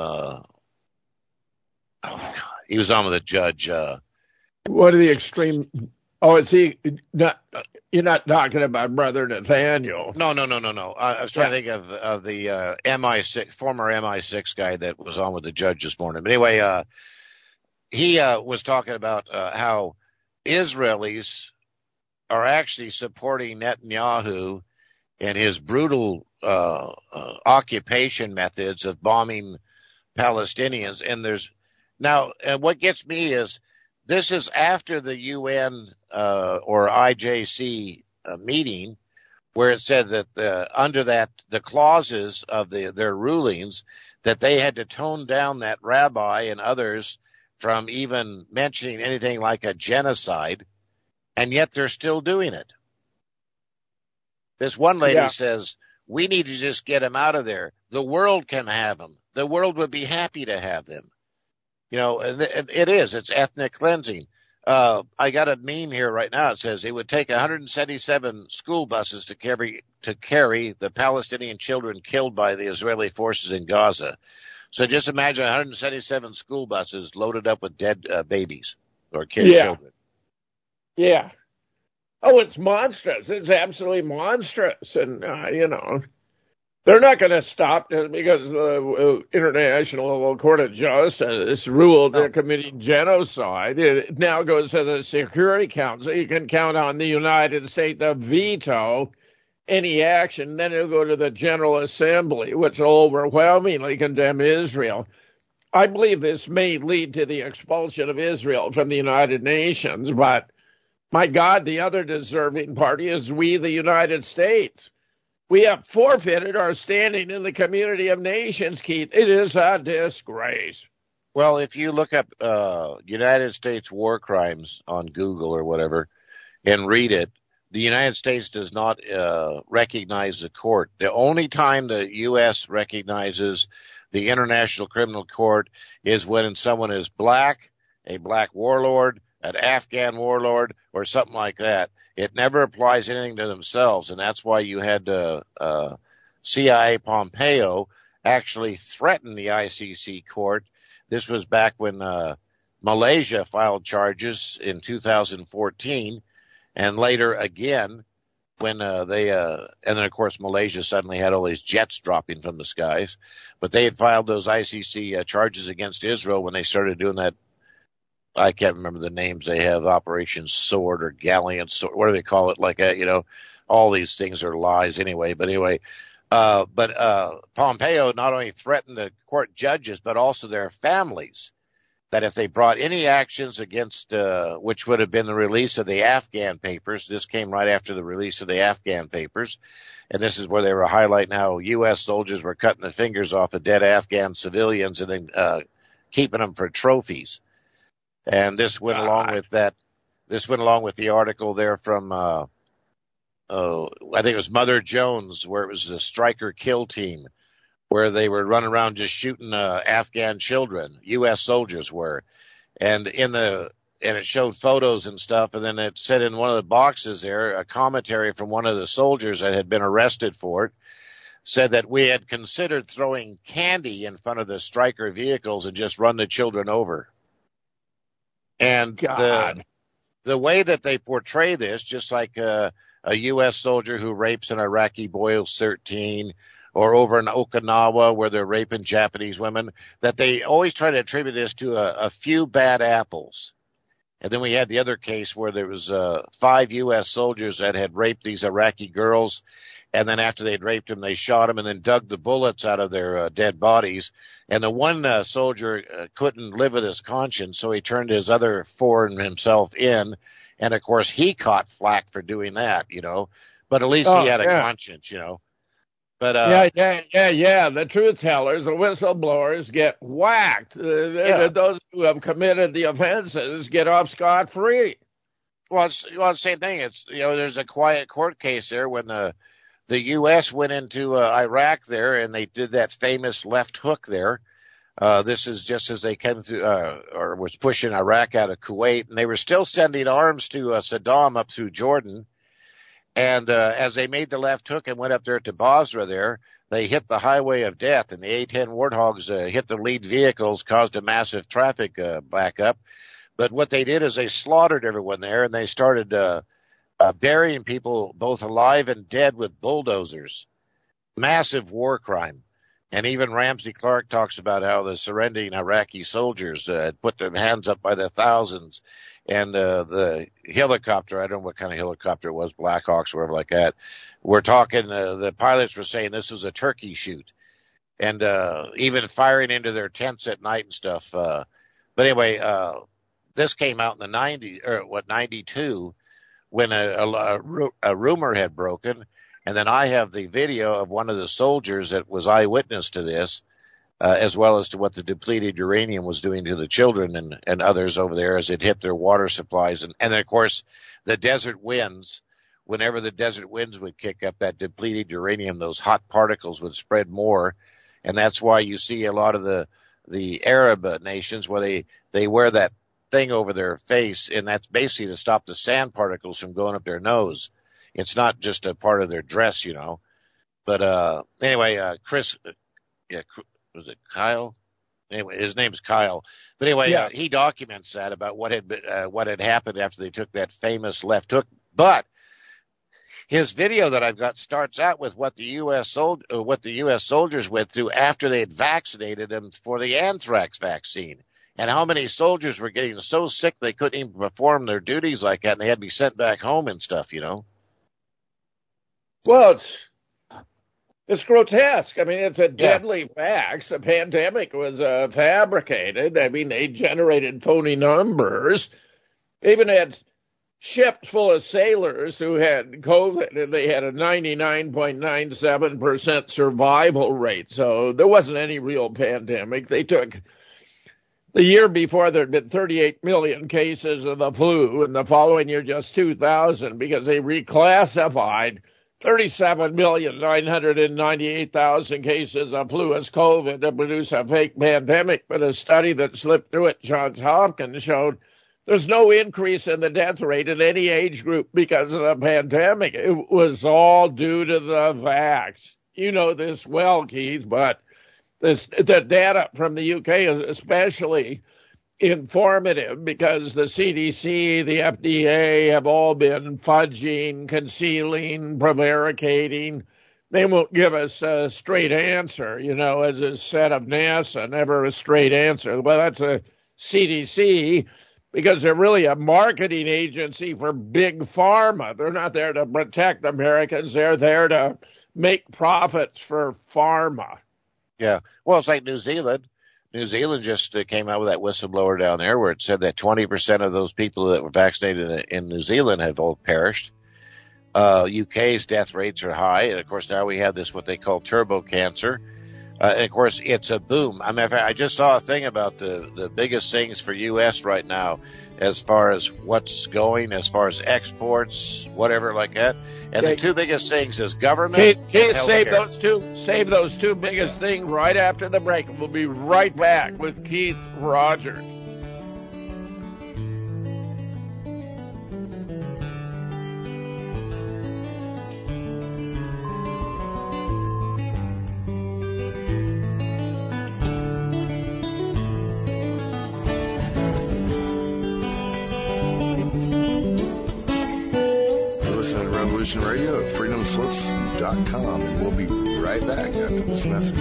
He was on with a judge. What are the extreme? Oh, is he not? You're not talking about Brother Nathaniel. No. I was trying to think of the MI6 former MI6 guy that was on with the judge this morning. But anyway, he was talking about how Israelis are actually supporting Netanyahu and his brutal occupation methods of bombing Palestinians. And what gets me is this is after the UN or IJC meeting, where it said that under the clauses of their rulings that they had to tone down that rabbi and others from even mentioning anything like a genocide, and yet they're still doing it. This one lady says, we need to just get them out of there. The world can have them. The world would be happy to have them. You know, it is. It's ethnic cleansing. I got a meme here right now. It says it would take 177 school buses to carry the Palestinian children killed by the Israeli forces in Gaza. So just imagine 177 school buses loaded up with dead babies or children. Yeah. Oh, it's monstrous. It's absolutely monstrous. And, they're not going to stop because the International Court of Justice ruled they're committing genocide. It now goes to the Security Council. You can count on the United States to veto any action. Then it'll go to the General Assembly, which will overwhelmingly condemn Israel. I believe this may lead to the expulsion of Israel from the United Nations, but my God, the other deserving party is we, the United States. We have forfeited our standing in the community of nations, Keith. It is a disgrace. Well, if you look up United States war crimes on Google or whatever and read it, the United States does not recognize the court. The only time the U.S. recognizes the International Criminal Court is when someone is black, a black warlord, an Afghan warlord, or something like that. It never applies anything to themselves, and that's why you had CIA Pompeo actually threaten the ICC court. This was back when Malaysia filed charges in 2014, and later again when and then of course Malaysia suddenly had all these jets dropping from the skies. But they had filed those ICC charges against Israel when they started doing that. I can't remember the names they have, Operation Sword or Galleon Sword, what do they call it? Like, all these things are lies anyway. But anyway, Pompeo not only threatened the court judges, but also their families, that if they brought any actions against, which would have been the release of the Afghan papers, this came right after the release of the Afghan papers, and this is where they were highlighting how U.S. soldiers were cutting the fingers off of dead Afghan civilians and then keeping them for trophies. And this went along with that. This went along with the article there from, I think it was Mother Jones, where it was the striker kill team, where they were running around just shooting Afghan children. U.S. soldiers were, and it showed photos and stuff. And then it said in one of the boxes there, a commentary from one of the soldiers that had been arrested for it, said that we had considered throwing candy in front of the striker vehicles and just run the children over. And the way that they portray this, just like a U.S. soldier who rapes an Iraqi boy who's 13, or over in Okinawa where they're raping Japanese women, that they always try to attribute this to a few bad apples. And then we had the other case where there was 5 U.S. soldiers that had raped these Iraqi girls, and then after they'd raped them, they shot them and then dug the bullets out of their dead bodies. And the one soldier couldn't live with his conscience, so he turned his other 4 and himself in. And, of course, he caught flack for doing that, But at least he had a conscience, But yeah. The truth tellers, the whistleblowers get whacked. Those who have committed the offenses get off scot-free. Well, it's the same thing. It's there's a quiet court case there when the U.S. went into Iraq there, and they did that famous left hook there. This is just as they came through, or was pushing Iraq out of Kuwait, and they were still sending arms to Saddam up through Jordan. And as they made the left hook and went up there to Basra there, they hit the highway of death, and the A-10 Warthogs hit the lead vehicles, caused a massive traffic backup. But what they did is they slaughtered everyone there, and they started burying people both alive and dead with bulldozers. Massive war crime. And even Ramsey Clark talks about how the surrendering Iraqi soldiers had put their hands up by the thousands. And the helicopter, I don't know what kind of helicopter it was, Blackhawks or whatever like that, we're talking, the pilots were saying this was a turkey shoot. And even firing into their tents at night and stuff. But anyway, this came out in the 92, when a rumor had broken, and then I have the video of one of the soldiers that was eyewitness to this, as well as to what the depleted uranium was doing to the children and others over there as it hit their water supplies. And then, of course, the desert winds, whenever the desert winds would kick up, that depleted uranium, those hot particles would spread more. And that's why you see a lot of the Arab nations where they wear that thing over their face, and that's basically to stop the sand particles from going up their nose. It's not just a part of their dress, you know. But anyway, Chris, was it Kyle? Anyway, his name's Kyle. But anyway, he documents that about what had happened after they took that famous left hook. But his video that I've got starts out with what the U.S. soldiers went through after they had vaccinated them for the anthrax vaccine, and how many soldiers were getting so sick they couldn't even perform their duties like that, and they had to be sent back home and stuff, you know. Well, it's grotesque. I mean, it's a deadly fact. The pandemic was fabricated. I mean, they generated phony numbers. They even had ships full of sailors who had COVID, and they had a 99.97% survival rate. So there wasn't any real pandemic. They took the year before there had been 38 million cases of the flu, and the following year just 2,000, because they reclassified 37,998,000 cases of flu as COVID to produce a fake pandemic. But a study that slipped through at Johns Hopkins showed there's no increase in the death rate in any age group because of the pandemic. It was all due to the vax. You know this well, Keith, but the data from the UK is especially informative because the CDC, the FDA have all been fudging, concealing, prevaricating. They won't give us a straight answer, you know, as is said of NASA, never a straight answer. Well, that's a CDC because they're really a marketing agency for big pharma. They're not there to protect Americans. They're there to make profits for pharma. Yeah. Well, it's like New Zealand. New Zealand just came out with that whistleblower down there where it said that 20% of those people that were vaccinated in New Zealand have all perished. UK's death rates are high. And, of course, now we have this what they call turbo cancer. And, of course, it's a boom. I mean, I just saw a thing about the biggest things for U.S. right now as far as what's going, as far as exports, whatever like that. And the two biggest things is government and healthcare. Save those two biggest things right after the break. We'll be right back with Keith Rogers. Radio at freedomslips.com, and we'll be right back after this message.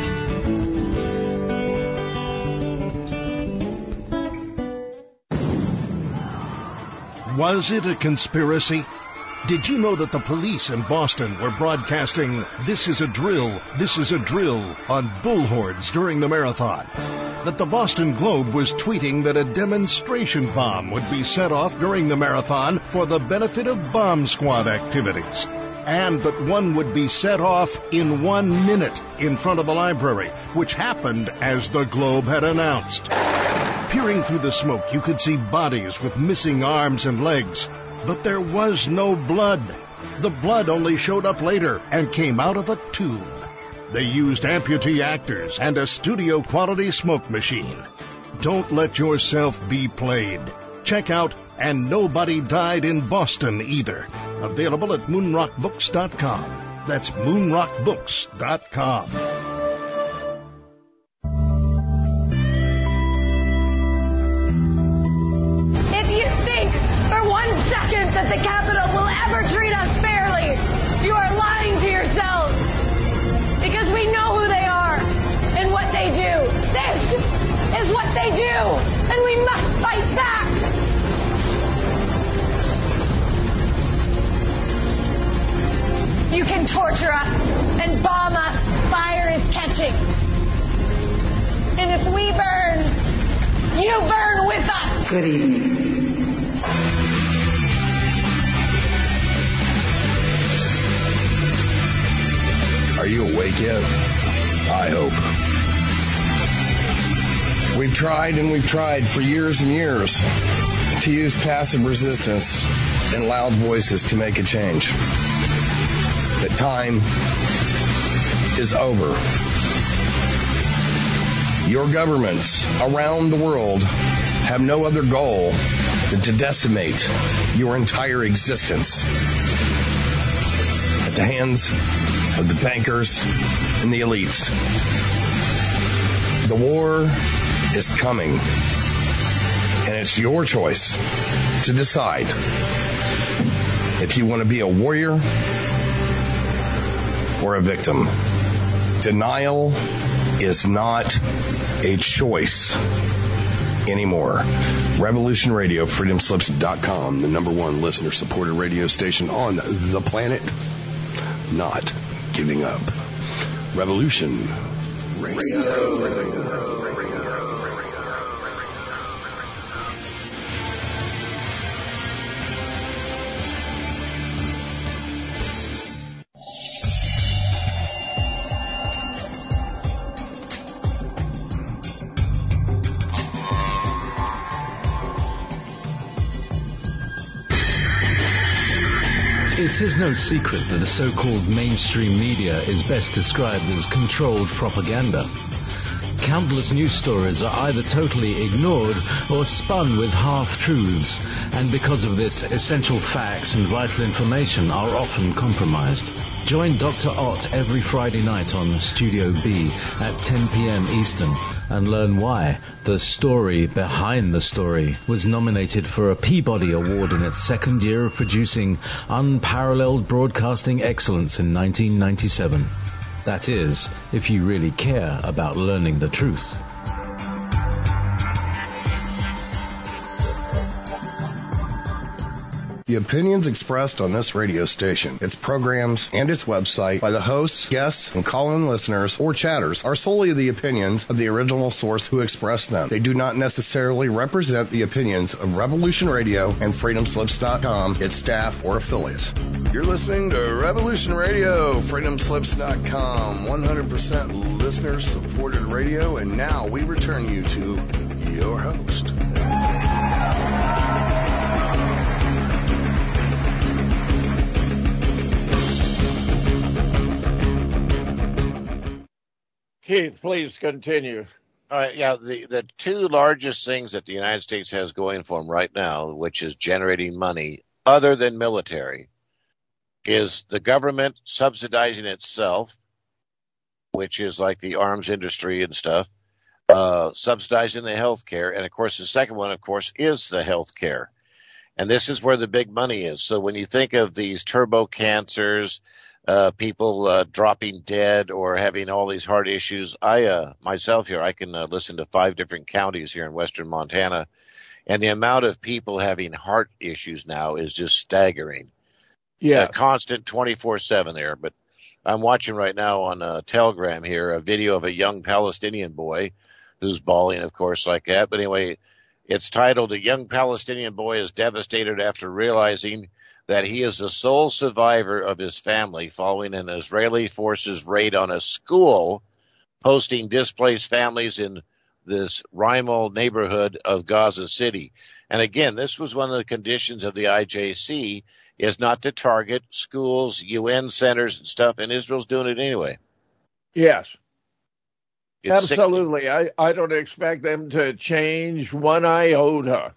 Was it a conspiracy? Did you know that the police in Boston were broadcasting, "This is a drill, this is a drill," on bullhorns during the marathon? That the Boston Globe was tweeting that a demonstration bomb would be set off during the marathon for the benefit of bomb squad activities? And that one would be set off in 1 minute in front of the library, which happened as the Globe had announced. Peering through the smoke, you could see bodies with missing arms and legs. But there was no blood. The blood only showed up later and came out of a tube. They used amputee actors and a studio-quality smoke machine. Don't let yourself be played. Check out And Nobody Died in Boston Either. Available at moonrockbooks.com. That's moonrockbooks.com. That the Capitol will ever treat us fairly, you are lying to yourselves, because we know who they are and what they do. This is what they do, and we must fight back. You can torture us and bomb us. Fire is catching. And if we burn, you burn with us. Good evening. Are you awake yet? I hope. We've tried and we've tried for years and years to use passive resistance and loud voices to make a change. The time is over. Your governments around the world have no other goal than to decimate your entire existence at the hands of the bankers and the elites. The war is coming, and it's your choice to decide if you want to be a warrior or a victim. Denial is not a choice anymore. Revolution Radio, freedomslips.com, the #1 listener-supported radio station on the planet. Not giving up. Revolution Radio. It is no secret that the so-called mainstream media is best described as controlled propaganda. Countless news stories are either totally ignored or spun with half-truths, and because of this, essential facts and vital information are often compromised. Join Dr. Ott every Friday night on Studio B at 10 p.m. Eastern and learn why The Story Behind the Story was nominated for a Peabody Award in its second year of producing unparalleled broadcasting excellence in 1997. That is, if you really care about learning the truth. The opinions expressed on this radio station, its programs, and its website by the hosts, guests, and call-in listeners or chatters are solely the opinions of the original source who expressed them. They do not necessarily represent the opinions of Revolution Radio and freedomslips.com, its staff, or affiliates. You're listening to Revolution Radio, freedomslips.com, 100% listener-supported radio, and now we return you to your host. Keith, please continue. All right, yeah, the two largest things that the United States has going for them right now, which is generating money other than military, is the government subsidizing itself, which is like the arms industry and stuff, subsidizing the health care. And, of course, the second one, of course, is the health care. And this is where the big money is. So when you think of these turbo cancers, people dropping dead or having all these heart issues. Myself here, I can listen to 5 different counties here in western Montana, and the amount of people having heart issues now is just staggering. Yeah. Constant 24/7 there. But I'm watching right now on Telegram here a video of a young Palestinian boy who's bawling, of course, like that. But anyway, it's titled, "A Young Palestinian Boy is Devastated After Realizing that he is the sole survivor of his family following an Israeli forces raid on a school hosting displaced families in this Rimal neighborhood of Gaza City." And again, this was one of the conditions of the IJC, is not to target schools, UN centers and stuff, and Israel's doing it anyway. Yes. It's absolutely. I don't expect them to change one iota.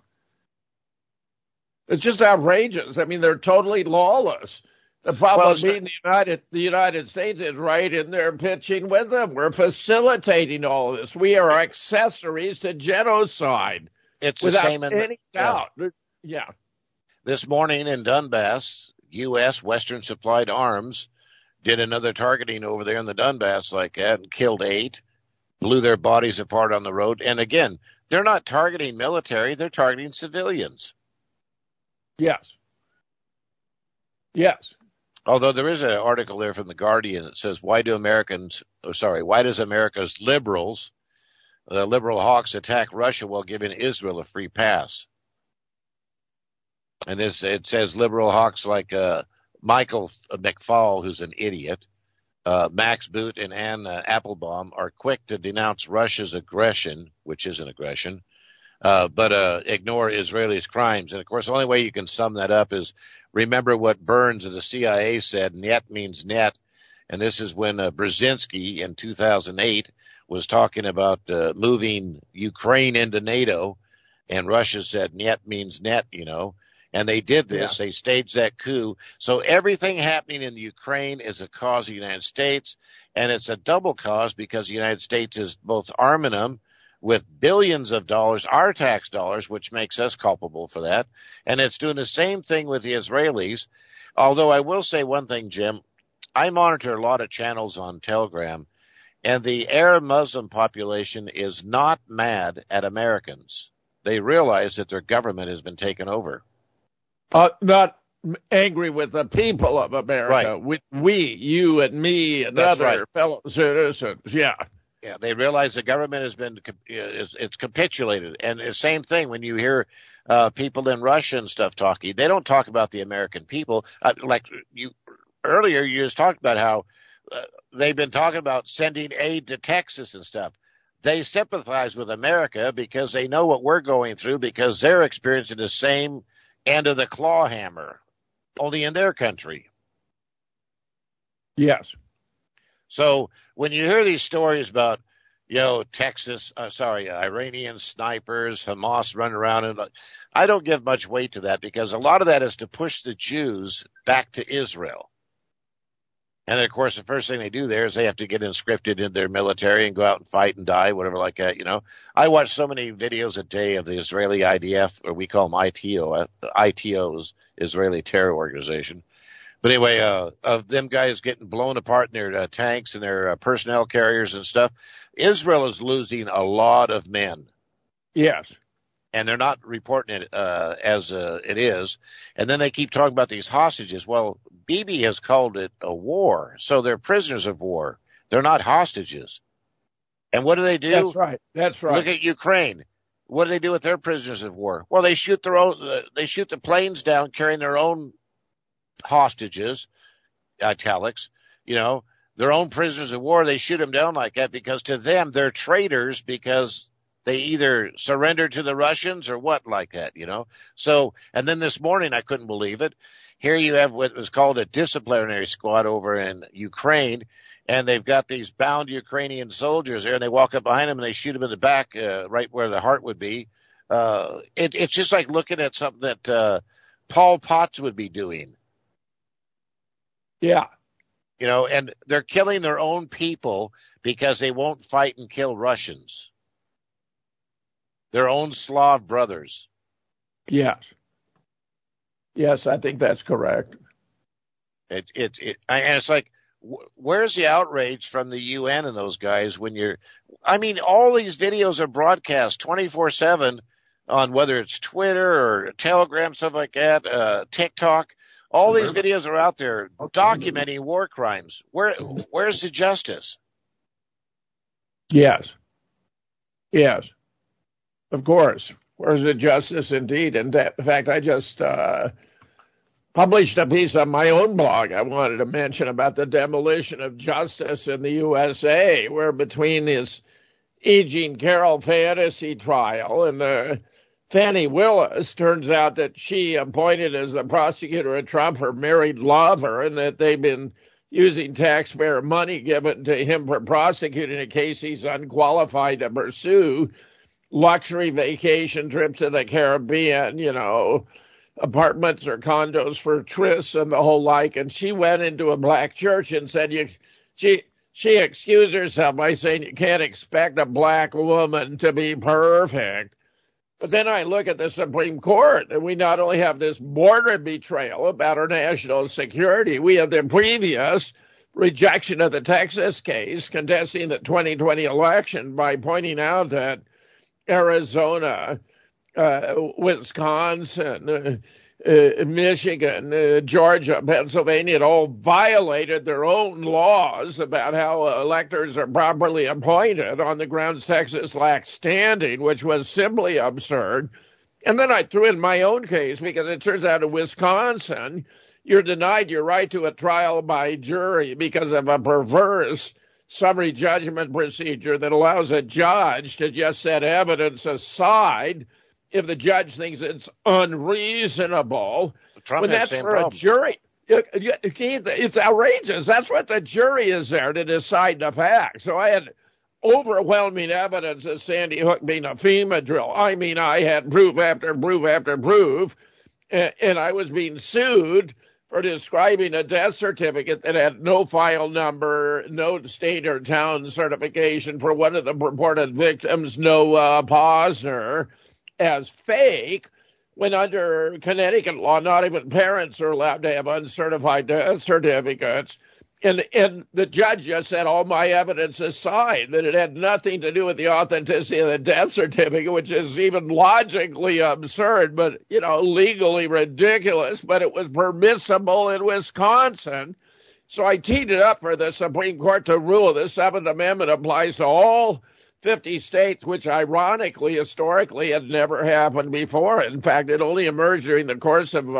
It's just outrageous. I mean, they're totally lawless. The problem being the United States is right in there pitching with them. We're facilitating all this. We are accessories to genocide. It's without the same any doubt. Yeah. This morning in Donbass, U.S. Western Supplied Arms did another targeting over there in the Donbass like that and killed 8, blew their bodies apart on the road. And again, they're not targeting military, they're targeting civilians. Yes. Yes. Although there is an article there from The Guardian that says, why does America's liberals, the liberal hawks, attack Russia while giving Israel a free pass? And it says liberal hawks like Michael McFaul, who's an idiot, Max Boot and Ann Applebaum are quick to denounce Russia's aggression, which is an aggression, but ignore Israelis' crimes. And, of course, the only way you can sum that up is remember what Burns of the CIA said, net means net. And this is when Brzezinski in 2008 was talking about moving Ukraine into NATO. And Russia said net means net, and they did this. Yeah. They staged that coup. So everything happening in Ukraine is a cause of the United States, and it's a double cause because the United States is both arming them with billions of dollars, our tax dollars, which makes us culpable for that. And it's doing the same thing with the Israelis. Although I will say one thing, Jim, I monitor a lot of channels on Telegram, and the Arab Muslim population is not mad at Americans. They realize that their government has been taken over. Not angry with the people of America, right. With we, you and me and That's other right. fellow citizens, yeah. Yeah, they realize the government has been it's capitulated, and the same thing when you hear people in Russia and stuff talking. They don't talk about the American people. Like you earlier, you just talked about how they've been talking about sending aid to Texas and stuff. They sympathize with America because they know what we're going through because they're experiencing the same end of the claw hammer, only in their country. Yes. So when you hear these stories about, Iranian snipers, Hamas running around, and I don't give much weight to that because a lot of that is to push the Jews back to Israel. And, of course, the first thing they do there is they have to get inscripted in their military and go out and fight and die, whatever like that, I watch so many videos a day of the Israeli IDF, or we call them ITOs, Israeli Terror Organization. But anyway, of them guys getting blown apart in their tanks and their personnel carriers and stuff, Israel is losing a lot of men. Yes. And they're not reporting it as it is. And then they keep talking about these hostages. Well, Bibi has called it a war, so they're prisoners of war. They're not hostages. And what do they do? That's right. That's right. Look at Ukraine. What do they do with their prisoners of war? Well, they shoot their own. They shoot the planes down carrying their own hostages, italics, their own prisoners of war. They shoot them down like that because to them they're traitors because they either surrendered to the Russians or what like that, So, and then this morning I couldn't believe it. Here you have what was called a disciplinary squad over in Ukraine, and they've got these bound Ukrainian soldiers there, and they walk up behind them and they shoot them in the back, right where the heart would be. It's just like looking at something that Paul Potts would be doing. Yeah. And they're killing their own people because they won't fight and kill Russians. Their own Slav brothers. Yes. Yes, I think that's correct. And it's like, where's the outrage from the UN and those guys when all these videos are broadcast 24/7 on whether it's Twitter or Telegram, stuff like that, TikTok. All these videos are out there documenting war crimes. Where's the justice? Yes. Yes. Of course. Where's the justice indeed? And in fact, I just published a piece on my own blog I wanted to mention about the demolition of justice in the USA, where between this E. Jean Carroll fantasy trial and the Fannie Willis, turns out that she appointed as the prosecutor of Trump her married lover, and that they've been using taxpayer money given to him for prosecuting a case he's unqualified to pursue, luxury vacation trips to the Caribbean, apartments or condos for trysts and the whole like. And she went into a black church and said, she excused herself by saying you can't expect a black woman to be perfect. But then I look at the Supreme Court, and we not only have this border betrayal about our national security, we have the previous rejection of the Texas case contesting the 2020 election by pointing out that Arizona, Wisconsin, Michigan, Georgia, Pennsylvania had all violated their own laws about how electors are properly appointed on the grounds Texas lacks standing, which was simply absurd. And then I threw in my own case because it turns out in Wisconsin, you're denied your right to a trial by jury because of a perverse summary judgment procedure that allows a judge to just set evidence aside if the judge thinks it's unreasonable. When that's for a jury. It's outrageous. That's what the jury is there to decide the facts. So I had overwhelming evidence of Sandy Hook being a FEMA drill. I mean, I had proof after proof after proof, and I was being sued for describing a death certificate that had no file number, no state or town certification for one of the purported victims, no Posner, as fake, when under Connecticut law, not even parents are allowed to have uncertified death certificates. And the judge just said all my evidence aside, that it had nothing to do with the authenticity of the death certificate, which is even logically absurd, but, legally ridiculous, but it was permissible in Wisconsin. So I teed it up for the Supreme Court to rule the Seventh Amendment applies to all 50 states, which ironically, historically, had never happened before. In fact, it only emerged during the course of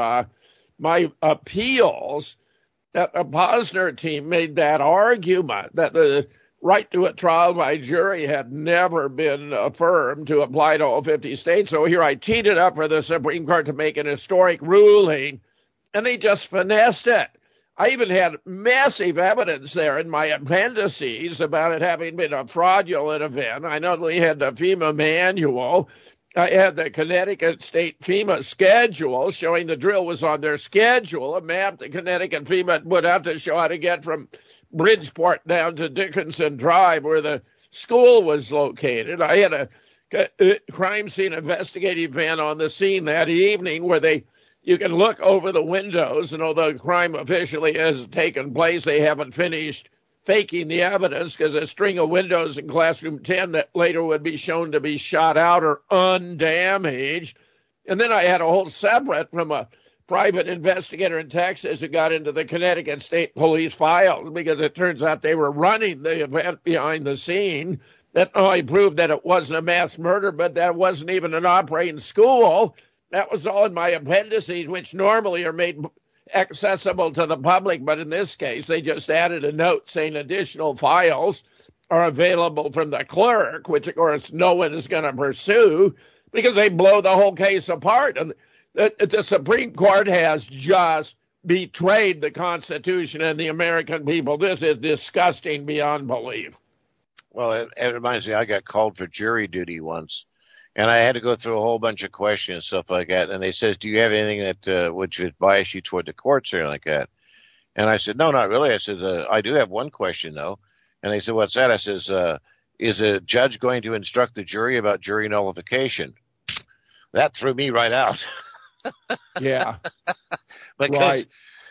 my appeals that the Posner team made that argument that the right to a trial by jury had never been affirmed to apply to all 50 states. So here I teed it up for the Supreme Court to make an historic ruling, and they just finessed it. I even had massive evidence there in my appendices about it having been a fraudulent event. I not only had the FEMA manual, I had the Connecticut State FEMA schedule showing the drill was on their schedule, a map that Connecticut FEMA put out to show how to get from Bridgeport down to Dickinson Drive, where the school was located. I had a crime scene investigative van on the scene that evening where you can look over the windows, and although the crime officially has taken place, they haven't finished faking the evidence because a string of windows in classroom 10 that later would be shown to be shot out or undamaged. And then I had a whole separate from a private investigator in Texas who got into the Connecticut State Police files because it turns out they were running the event behind the scene. That only proved that it wasn't a mass murder, but that wasn't even an operating school. That was all in my appendices, which normally are made accessible to the public, but in this case, they just added a note saying additional files are available from the clerk, which, of course, no one is going to pursue because they blow the whole case apart. And the Supreme Court has just betrayed the Constitution and the American people. This is disgusting beyond belief. Well, it reminds me, I got called for jury duty once. And I had to go through a whole bunch of questions and stuff like that. And they says, do you have anything that would bias you toward the courts or anything like that? And I said, no, not really. I said, I do have one question, though. And they said, what's that? I says, is a judge going to instruct the jury about jury nullification? That threw me right out. Yeah. Because,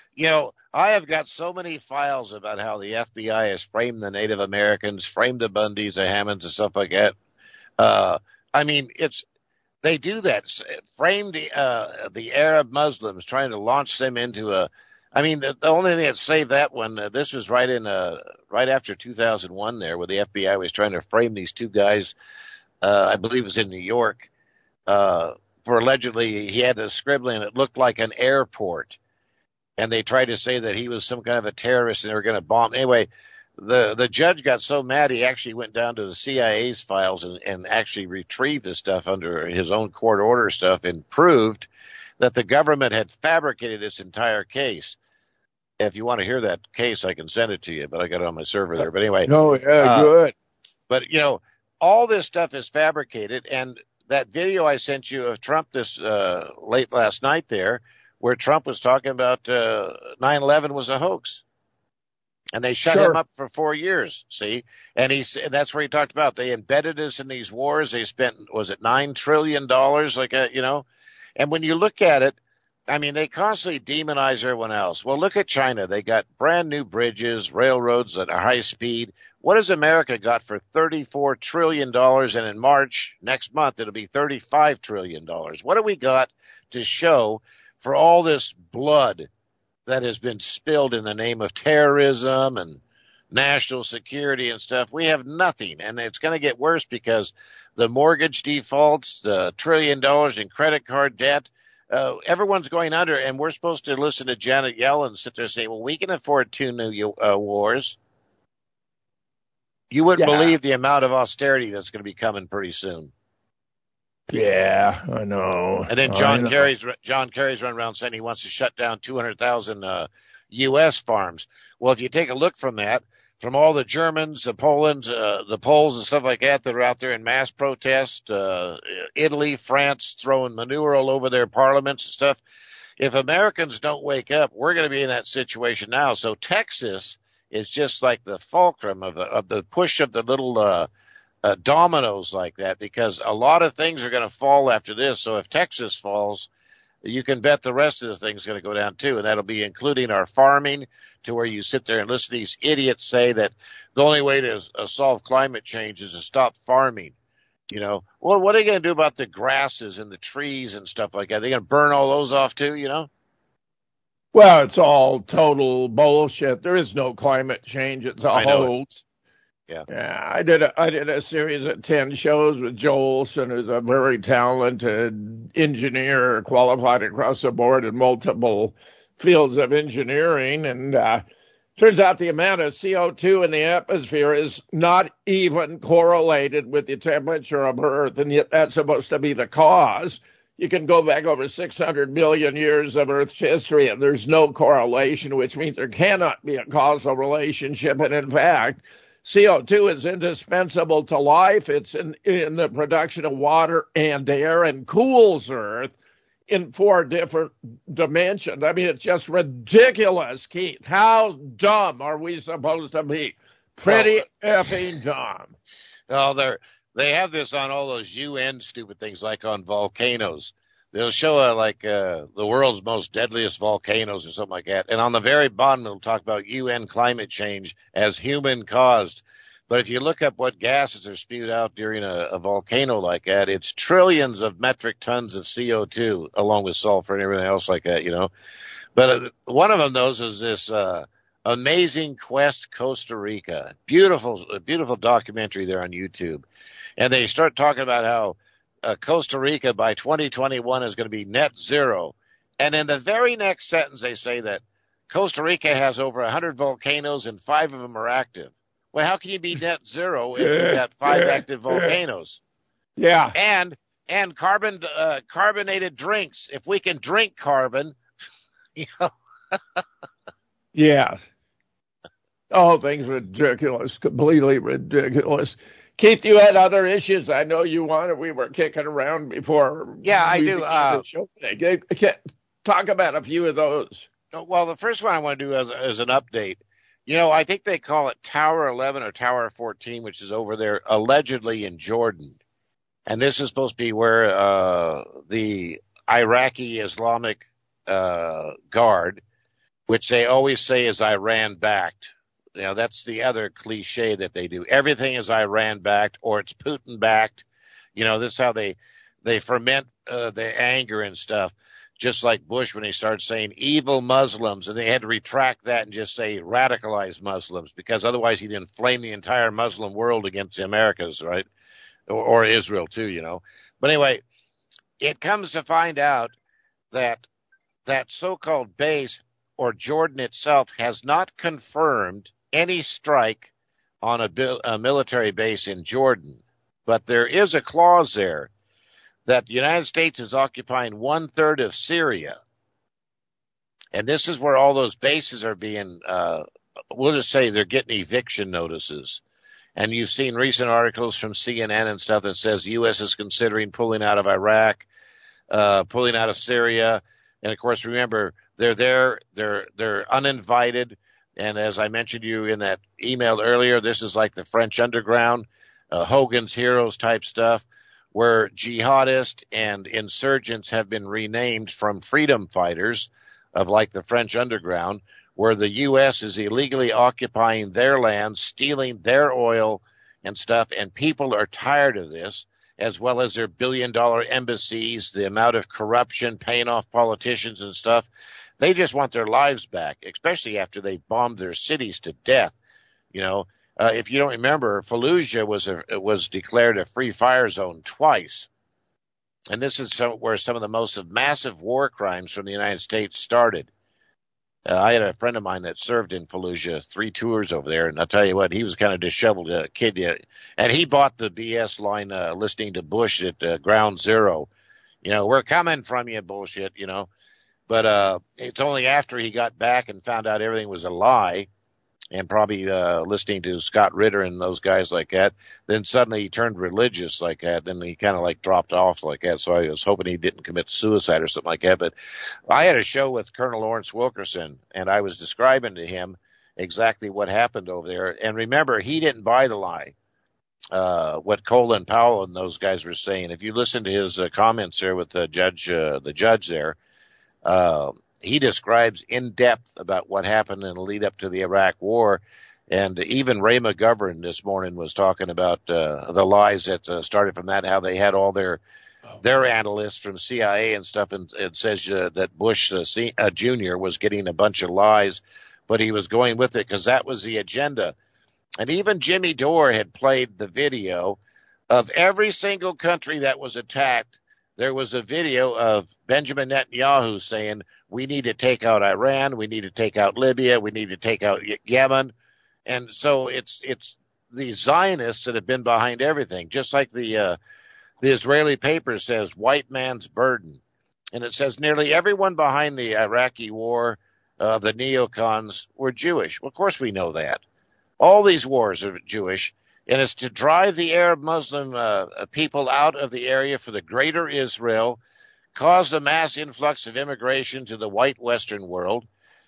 I have got so many files about how the FBI has framed the Native Americans, framed the Bundys, the Hammonds, and stuff like that. I mean, they do that. Frame the Arab Muslims, trying to launch them into the only thing that saved that one, this was right after 2001 there, where the FBI was trying to frame these two guys, I believe it was in New York, for allegedly he had a scribbling, it looked like an airport. And they tried to say that he was some kind of a terrorist and they were going to bomb. Anyway, the judge got so mad he actually went down to the CIA's files and actually retrieved the stuff under his own court order stuff and proved that the government had fabricated this entire case. If you want to hear that case, I can send it to you, but I got it on my server there. But anyway. No, yeah, good. But, all this stuff is fabricated. And that video I sent you of Trump this late last night there, where Trump was talking about 9/11 was a hoax. And they shut him up for 4 years, see? And that's where he talked about they embedded us in these wars. They spent, was it $9 trillion? And when you look at it, I mean, they constantly demonize everyone else. Well, look at China. They got brand new bridges, railroads that are high speed. What has America got for $34 trillion? And in March, next month, it'll be $35 trillion. What do we got to show for all this blood that has been spilled in the name of terrorism and national security and stuff? We have nothing, and it's going to get worse because the mortgage defaults, the $1 trillion in credit card debt, everyone's going under, and we're supposed to listen to Janet Yellen sit there and say, well, we can afford 2 new wars. You wouldn't believe the amount of austerity that's going to be coming pretty soon. Yeah, I know. And then John Kerry's run around saying he wants to shut down 200,000 U.S. farms. Well, if you take a look from that, from all the Germans, the Poles and stuff like that are out there in mass protest, Italy, France throwing manure all over their parliaments and stuff. If Americans don't wake up, we're going to be in that situation now. So Texas is just like the fulcrum of the push of the little dominoes like that, because a lot of things are going to fall after this. So if Texas falls, you can bet the rest of the things are going to go down too, and that'll be including our farming, to where you sit there and listen to these idiots say that the only way to solve climate change is to stop farming. You know, well, what are you going to do about the grasses and the trees and stuff like that? Are they going to burn all those off too, you know? Well, it's all total bullshit. There is no climate change. It's a hoax. Yeah. I did a series of 10 shows with Joel Olson, who's a very talented engineer, qualified across the board in multiple fields of engineering. And turns out the amount of CO2 in the atmosphere is not even correlated with the temperature of Earth, and yet that's supposed to be the cause. You can go back over 600 million years of Earth's history, and there's no correlation, which means there cannot be a causal relationship. And in fact, CO2 is indispensable to life. It's in the production of water and air, and cools Earth in 4 different dimensions. I mean, it's just ridiculous, Keith. How dumb are we supposed to be? Pretty effing dumb. Oh, they have this on all those UN stupid things, like on volcanoes. They'll show the world's most deadliest volcanoes or something like that. And on the very bottom, it'll talk about UN climate change as human caused. But if you look up what gases are spewed out during a volcano like that, it's trillions of metric tons of CO2, along with sulfur and everything else like that, you know. But one of them, those, is this Amazing Quest Costa Rica. Beautiful documentary there on YouTube. And they start talking about how Costa Rica by 2021 is going to be net zero. And in the very next sentence, they say that Costa Rica has over 100 volcanoos and 5 of them are active. Well, how can you be net zero if you've got 5 active volcanoes? Yeah. And carbonated drinks. If we can drink carbon, you know. Yes. Oh, things ridiculous, completely ridiculous. Keith, you had other issues. I know you wanted. We were kicking around before. Yeah, I do. Talk about a few of those. Well, the first one I want to do is an update. You know, I think they call it Tower 11 or Tower 14, which is over there allegedly in Jordan. And this is supposed to be where the Iraqi Islamic Guard, which they always say is Iran-backed. You know, that's the other cliche that they do. Everything is Iran-backed or it's Putin-backed. You know, this is how they ferment the anger and stuff. Just like Bush when he started saying evil Muslims, and they had to retract that and just say radicalized Muslims, because otherwise he'd inflame the entire Muslim world against the Americas, right? Or Israel too, you know. But anyway, it comes to find out that that so-called base, or Jordan itself, has not confirmed any strike on a military base in Jordan. But there is a clause there that the United States is occupying 1/3 of Syria. And this is where all those bases are being, we'll just say they're getting eviction notices. And you've seen recent articles from CNN and stuff that says the U.S. is considering pulling out of Iraq, pulling out of Syria. And, of course, remember, they're there, they're uninvited. And as I mentioned to you in that email earlier, this is like the French underground, Hogan's Heroes type stuff, where jihadists and insurgents have been renamed from freedom fighters of like the French underground, where the U.S. is illegally occupying their land, stealing their oil and stuff, and people are tired of this, as well as their billion-dollar embassies, the amount of corruption, paying off politicians and stuff. They just want their lives back, especially after they bombed their cities to death, you know. If you don't remember, Fallujah was declared a free fire zone twice. And this is where some of the most massive war crimes from the United States started. I had a friend of mine that served in Fallujah, 3 tours over there, and I'll tell you what, he was kind of disheveled kid. And he bought the BS line listening to Bush at Ground Zero. You know, we're coming from you bullshit, you know. But it's only after he got back and found out everything was a lie and probably listening to Scott Ritter and those guys like that. Then suddenly he turned religious like that, and he kind of like dropped off like that. So I was hoping he didn't commit suicide or something like that. But I had a show with Colonel Lawrence Wilkerson, and I was describing to him exactly what happened over there. And remember, he didn't buy the lie. What Colin Powell and those guys were saying. If you listen to his comments there with the judge there, he describes in depth about what happened in the lead up to the Iraq War. And even Ray McGovern this morning was talking about the lies that started from that, how they had all their analysts from CIA and stuff, and it says that Bush Jr. was getting a bunch of lies, but he was going with it because that was the agenda. And even Jimmy Dore had played the video of every single country that was attacked. There was a video of Benjamin Netanyahu saying, we need to take out Iran, we need to take out Libya, we need to take out Yemen. And so it's the Zionists that have been behind everything, just like the Israeli paper says, white man's burden. And it says nearly everyone behind the Iraqi war, the neocons, were Jewish. Well, of course we know that. All these wars are Jewish, and it's to drive the Arab Muslim people out of the area for the greater Israel, cause a mass influx of immigration to the white Western world,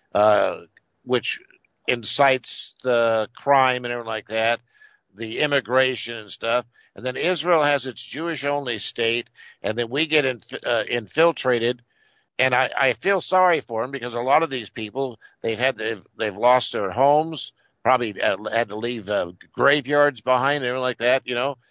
which incites the crime and everything like that, the immigration and stuff. And then Israel has its Jewish-only state, and then we get infiltrated. And I feel sorry for them because a lot of these people, they've lost their homes, probably had to leave graveyards behind and everything like that, you know.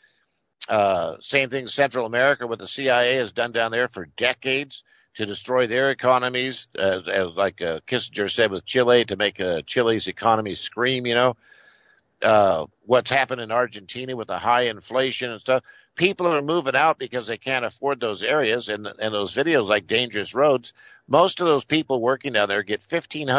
Same thing Central America, what the CIA has done down there for decades to destroy their economies, as like Kissinger said with Chile, to make Chile's economy scream, you know. What's happened in Argentina with the high inflation and stuff. People are moving out because they can't afford those areas, and those videos like Dangerous Roads, most of those people working down there get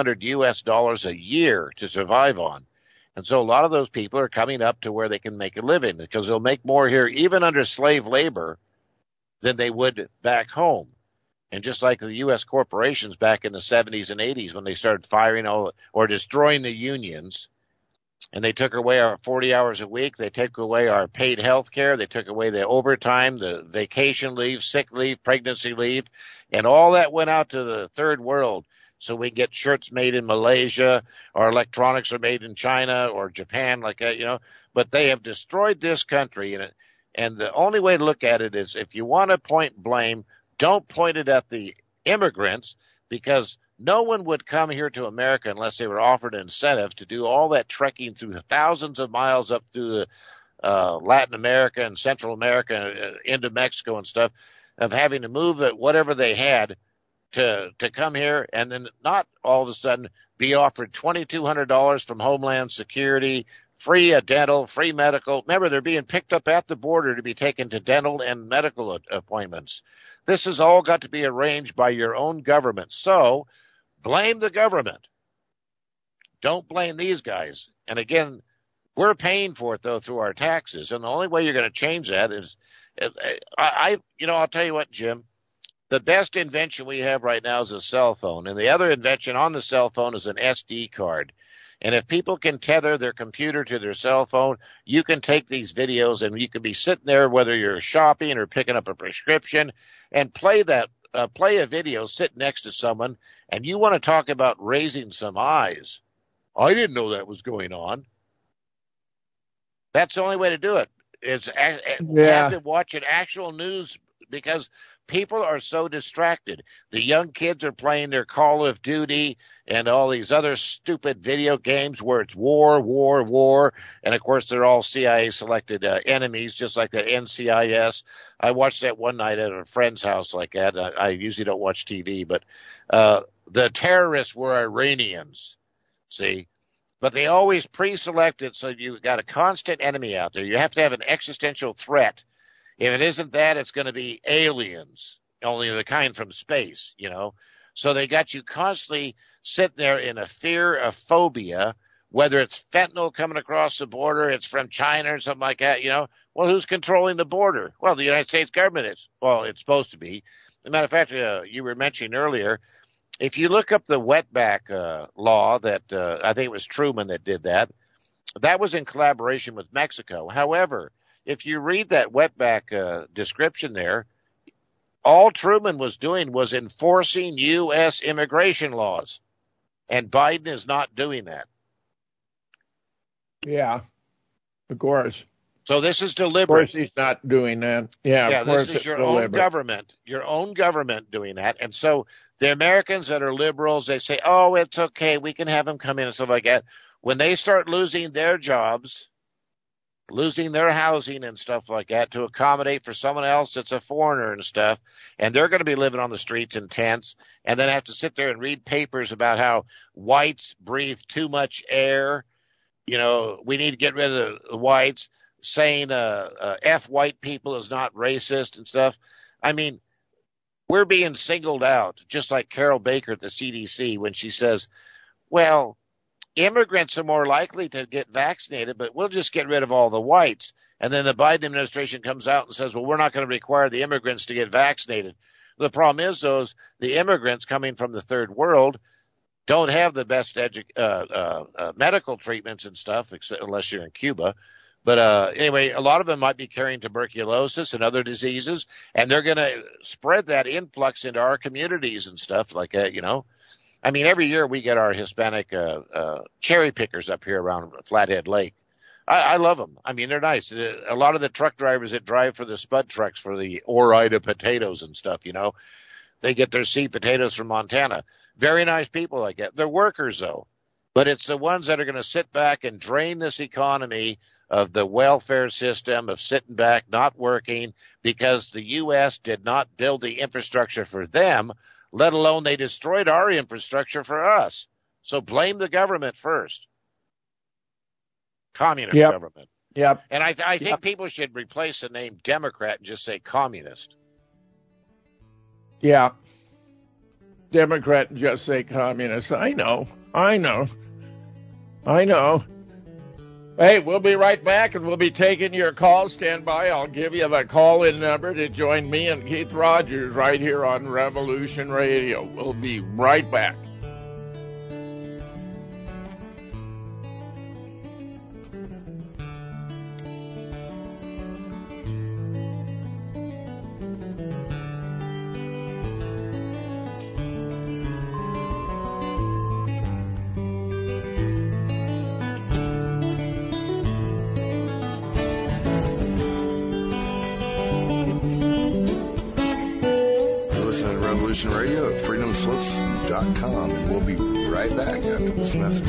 $1,500 a year to survive on. And so a lot of those people are coming up to where they can make a living because they'll make more here, even under slave labor, than they would back home. And just like the U.S. corporations back in the 70s and 80s when they started firing or destroying the unions, and they took away our 40 hours a week, they took away our paid health care, they took away the overtime, the vacation leave, sick leave, pregnancy leave, and all that went out to the third world. So we get shirts made in Malaysia, or electronics are made in China or Japan, like that, you know. But they have destroyed this country, and the only way to look at it is if you want to point blame, don't point it at the immigrants, because no one would come here to America unless they were offered an incentive to do all that trekking through the thousands of miles up through the Latin America and Central America into Mexico and stuff, of having to move whatever they had to come here, and then not all of a sudden be offered $2,200 from Homeland Security, free dental, free medical. Remember, they're being picked up at the border to be taken to dental and medical appointments. This has all got to be arranged by your own government. So blame the government. Don't blame these guys. And again, we're paying for it, though, through our taxes. And the only way you're going to change that is, I'll tell you what, Jim. The best invention we have right now is a cell phone. And the other invention on the cell phone is an SD card. And if people can tether their computer to their cell phone, you can take these videos and you can be sitting there, whether you're shopping or picking up a prescription, and play a video, sit next to someone, and you want to talk about raising some eyes. I didn't know that was going on. That's the only way to do it. Have to watch an actual news, because people are so distracted. The young kids are playing their Call of Duty and all these other stupid video games where it's war, war, war. And, of course, they're all CIA-selected enemies, just like the NCIS. I watched that one night at a friend's house like that. I usually don't watch TV, but the terrorists were Iranians, see? But they always pre-select it, so you've got a constant enemy out there. You have to have an existential threat. If it isn't that, it's going to be aliens, only the kind from space, you know. So they got you constantly sitting there in a fear, a phobia, whether it's fentanyl coming across the border, it's from China or something like that, you know. Well, who's controlling the border? Well, the United States government is. Well, it's supposed to be. As a matter of fact, you were mentioning earlier, If you look up the wetback law that I think it was Truman that did that was in collaboration with Mexico. However, if you read that wetback description there, all Truman was doing was enforcing U.S. immigration laws, and Biden is not doing that. Yeah, of course. So this is deliberate. Of course he's not doing that. Yeah, this is your own government doing that. And so the Americans that are liberals, they say, oh, it's okay, we can have them come in and stuff like that. When they start losing their jobs, losing their housing and stuff like that to accommodate for someone else that's a foreigner and stuff, and they're going to be living on the streets in tents and then have to sit there and read papers about how whites breathe too much air. You know, we need to get rid of the whites, saying F white people is not racist and stuff. I mean, we're being singled out, just like Carol Baker at the CDC when she says, well, immigrants are more likely to get vaccinated, but we'll just get rid of all the whites. And then the Biden administration comes out and says, well, we're not going to require the immigrants to get vaccinated. The problem is, the immigrants coming from the third world don't have the best medical treatments and stuff, unless you're in Cuba. But anyway, a lot of them might be carrying tuberculosis and other diseases, and they're going to spread that influx into our communities and stuff like that, you know. I mean, every year we get our Hispanic cherry pickers up here around Flathead Lake. I love them. I mean, they're nice. A lot of the truck drivers that drive for the spud trucks for the Ore-Ida potatoes and stuff, you know, they get their seed potatoes from Montana. Very nice people like that. They're workers, though. But it's the ones that are going to sit back and drain this economy of the welfare system, of sitting back, not working, because the U.S. did not build the infrastructure for them, let alone they destroyed our infrastructure for us. So blame the government first. Communist government. Yep. And I think people should replace the name Democrat and just say communist. Yeah. Democrat and just say communist. I know. Hey, we'll be right back, and we'll be taking your calls. Stand by. I'll give you the call-in number to join me and Keith Rogers right here on Revolution Radio. We'll be right back. Radio at freedomslips.com, and we'll be right back after this message.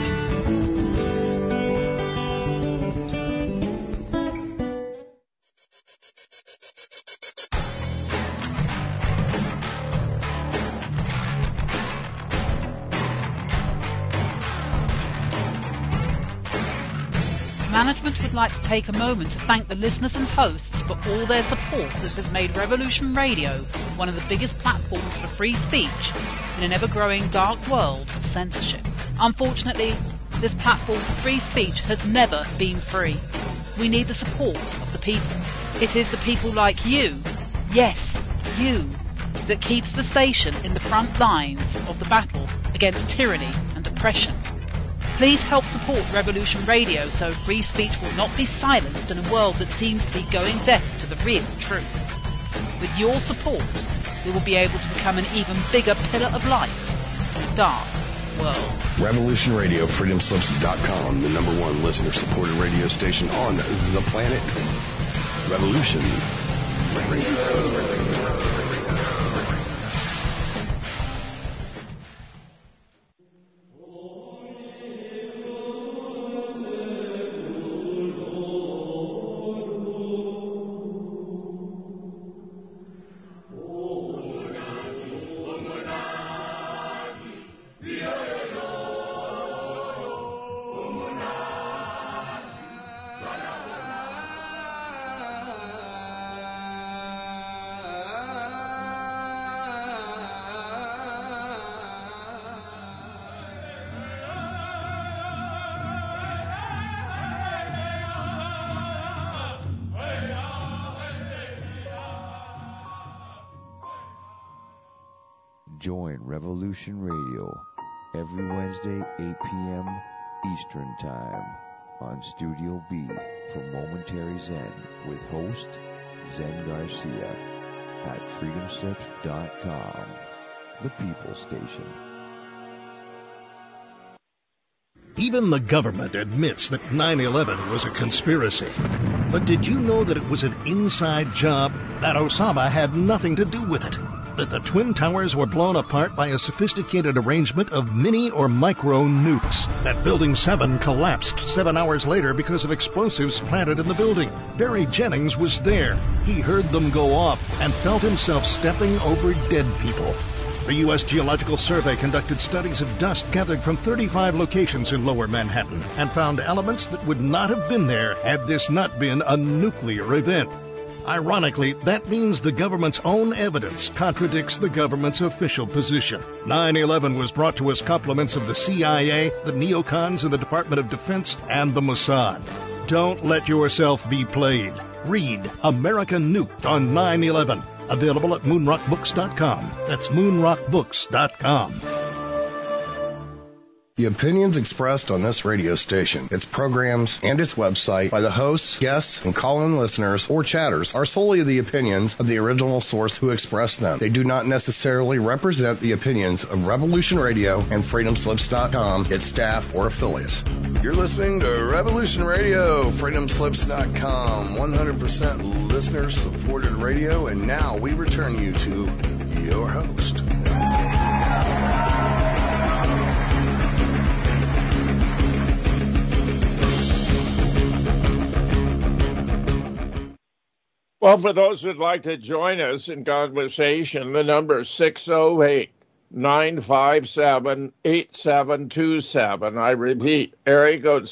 Management would like to take a moment to thank the listeners and hosts for all their support that has made Revolution Radio one of the biggest platforms for free speech in an ever-growing dark world of censorship. Unfortunately, this platform for free speech has never been free. We need the support of the people. It is the people like you, yes, you, that keeps the station in the front lines of the battle against tyranny and oppression. Please help support Revolution Radio so free speech will not be silenced in a world that seems to be going deaf to the real truth. With your support, we will be able to become an even bigger pillar of light in a dark world. Revolution Radio, freedomslips.com, the number one listener-supported radio station on the planet. Revolution Radio. Join Revolution Radio every Wednesday, 8 p.m. Eastern Time on Studio B for Momentary Zen with host Zen Garcia at freedomslips.com, the People Station. Even the government admits that 9/11 was a conspiracy. But did you know that it was an inside job? That Osama had nothing to do with it? That the Twin Towers were blown apart by a sophisticated arrangement of mini or micro nukes? That Building 7 collapsed 7 hours later because of explosives planted in the building? Barry Jennings was there. He heard them go off and felt himself stepping over dead people. The U.S. Geological Survey conducted studies of dust gathered from 35 locations in Lower Manhattan and found elements that would not have been there had this not been a nuclear event. Ironically, that means the government's own evidence contradicts the government's official position. 9/11 was brought to us compliments of the CIA, the neocons in the Department of Defense, and the Mossad. Don't let yourself be played. Read American Nuked on 9/11. Available at moonrockbooks.com. That's moonrockbooks.com. The opinions expressed on this radio station, its programs, and its website by the hosts, guests, and call-in listeners or chatters are solely the opinions of the original source who expressed them. They do not necessarily represent the opinions of Revolution Radio and freedomslips.com, its staff, or affiliates. You're listening to Revolution Radio, freedomslips.com, 100% listener-supported radio, and now we return you to your host. Well, for those who'd like to join us in conversation, the number is 608-957-8727. I repeat, area code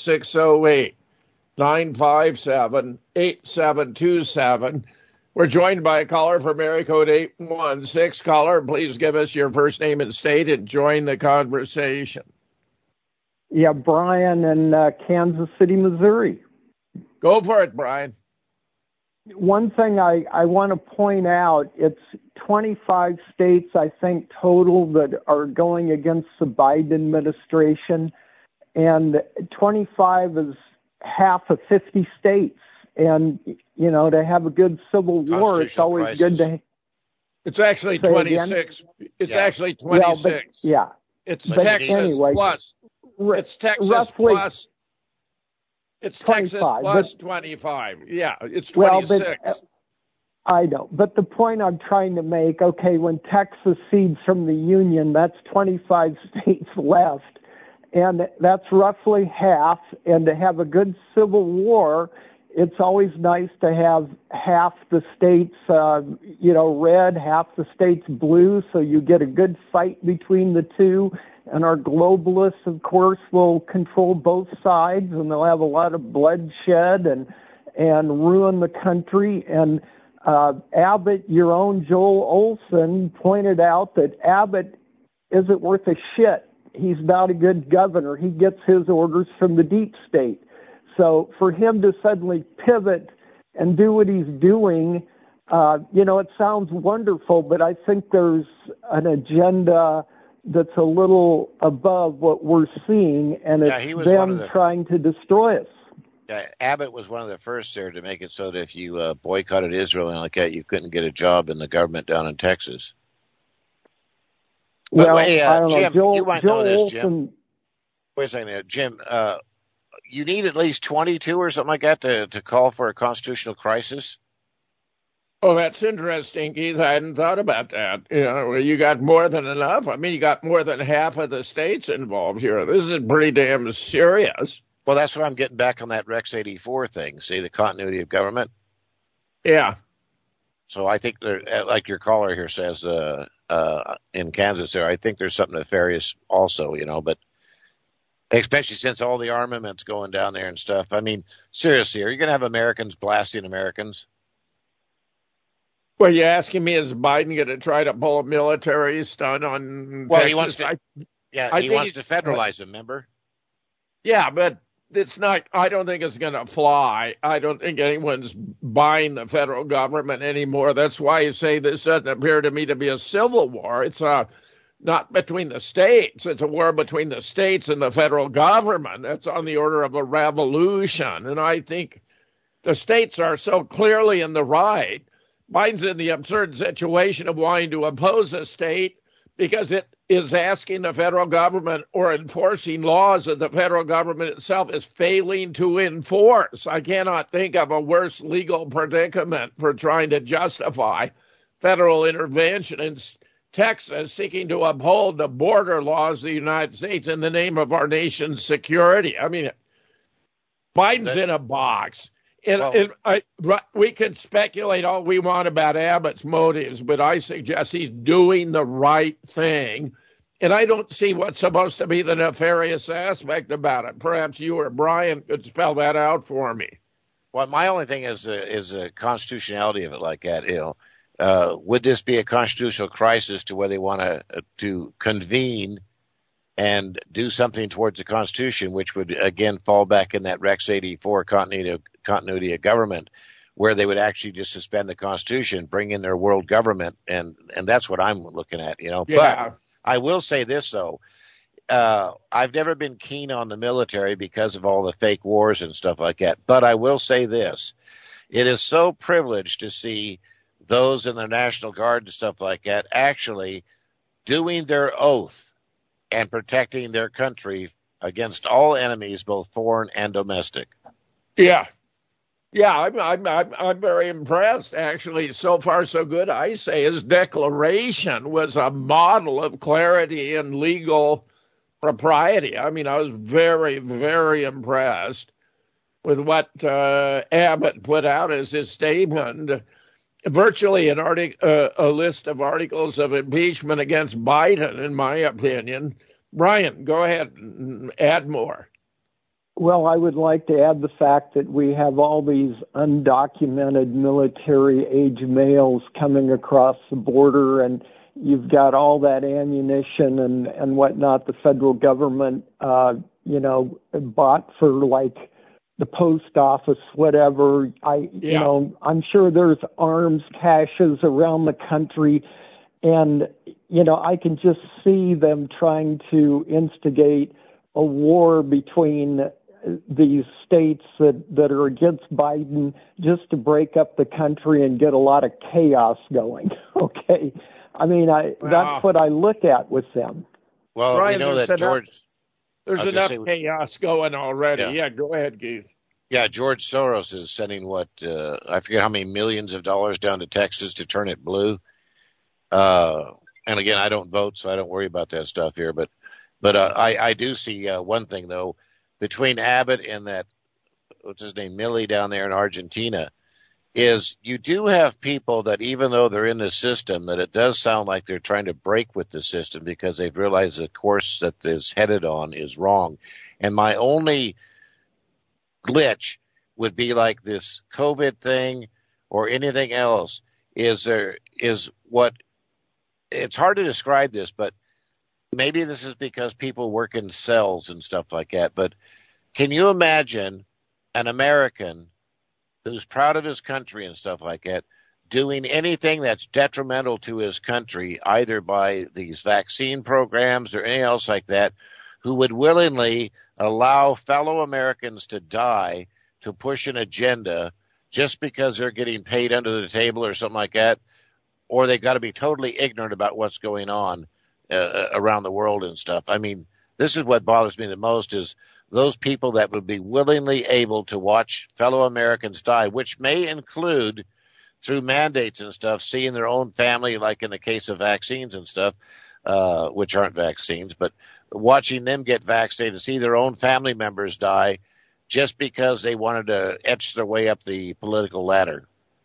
608-957-8727. We're joined by a caller from area code 816. Caller, please give us your first name and state and join the conversation. Yeah, Brian in Kansas City, Missouri. Go for it, Brian. One thing I want to point out, it's 25 states, I think, total that are going against the Biden administration, and 25 is half of 50 states. And, you know, to have a good civil war, it's always good to... It's actually 26. It's actually 26. Well, but, yeah. It's but Texas anyway, plus. It's Texas roughly, plus. It's Texas plus 25. Yeah, it's 26. Well, but, I know. But the point I'm trying to make, okay, when Texas cedes from the Union, that's 25 states left. And that's roughly half. And to have a good civil war, it's always nice to have half the states, red, half the states blue, so you get a good fight between the two. And our globalists, of course, will control both sides, and they'll have a lot of bloodshed and ruin the country. And Abbott, your own Joel Olson, pointed out that Abbott isn't worth a shit. He's not a good governor. He gets his orders from the deep state. So for him to suddenly pivot and do what he's doing, it sounds wonderful, but I think there's an agenda that's a little above what we're seeing, and it's them trying to destroy us. Yeah, Abbott was one of the first there to make it so that if you boycotted Israel and like that, you couldn't get a job in the government down in Texas. Well, I don't know. Jim, Joel, you might Joel know this, Olson, Jim. Wait a second, Jim. You need at least 22 or something like that to call for a constitutional crisis? Oh, that's interesting, Keith. I hadn't thought about that. You got more than enough. I mean, you got more than half of the states involved here. This is pretty damn serious. Well, that's what I'm getting back on that Rex 84 thing. See, the continuity of government? Yeah. So I think, like your caller here says in Kansas there, I think there's something nefarious also, but especially since all the armament's going down there and stuff. I mean, seriously, are you going to have Americans blasting Americans? Well, you're asking me, is Biden going to try to pull a military stunt on Texas? He wants to. He wants to federalize them. Remember? Yeah, but it's not. I don't think it's going to fly. I don't think anyone's buying the federal government anymore. That's why you say this doesn't appear to me to be a civil war. It's a not between the states. It's a war between the states and the federal government. That's on the order of a revolution. And I think the states are so clearly in the right. Biden's in the absurd situation of wanting to oppose a state because it is asking the federal government or enforcing laws that the federal government itself is failing to enforce. I cannot think of a worse legal predicament for trying to justify federal intervention in Texas seeking to uphold the border laws of the United States in the name of our nation's security. I mean, Biden's in a box. We can speculate all we want about Abbott's motives, but I suggest he's doing the right thing. And I don't see what's supposed to be the nefarious aspect about it. Perhaps you or Brian could spell that out for me. Well, my only thing is the constitutionality of it like that. Would this be a constitutional crisis to where they want to convene and do something towards the Constitution, which would, again, fall back in that Rex 84 continuity of government, where they would actually just suspend the Constitution, bring in their world government, and that's what I'm looking at, Yeah. But I will say this, though. I've never been keen on the military because of all the fake wars and stuff like that. But I will say this. It is so privileged to see those in the National Guard and stuff like that actually doing their oath and protecting their country against all enemies, both foreign and domestic. Yeah. Yeah, I'm very impressed, actually. So far, so good. I say his declaration was a model of clarity and legal propriety. I mean, I was very, very impressed with what Abbott put out as his statement. Virtually a list of articles of impeachment against Biden, in my opinion. Brian, go ahead and add more. Well, I would like to add the fact that we have all these undocumented military-age males coming across the border, and you've got all that ammunition and whatnot the federal government, bought for, like, the post office, whatever. I'm sure there's arms caches around the country, and, I can just see them trying to instigate a war between these states that are against Biden just to break up the country and get a lot of chaos going. Okay. I mean, that's what I look at with them. Well, Brian, we know that George... There's enough chaos going already. Yeah, go ahead, Keith. Yeah, George Soros is sending I forget how many millions of dollars down to Texas to turn it blue. And again, I don't vote, so I don't worry about that stuff here. But I do see one thing, though. Between Abbott and that, what's his name, Milley down there in Argentina, is you do have people that even though they're in the system, that it does sound like they're trying to break with the system because they've realized the course that is headed on is wrong. And my only glitch would be like this COVID thing or anything else it's hard to describe this, but maybe this is because people work in cells and stuff like that, but can you imagine an American who's proud of his country and stuff like that doing anything that's detrimental to his country, either by these vaccine programs or anything else like that, who would willingly allow fellow Americans to die to push an agenda just because they're getting paid under the table or something like that, or they got to be totally ignorant about what's going on around the world and stuff. I mean, this is what bothers me the most is those people that would be willingly able to watch fellow Americans die, which may include through mandates and stuff, seeing their own family, like in the case of vaccines and stuff, which aren't vaccines, but watching them get vaccinated, see their own family members die just because they wanted to etch their way up the political ladder.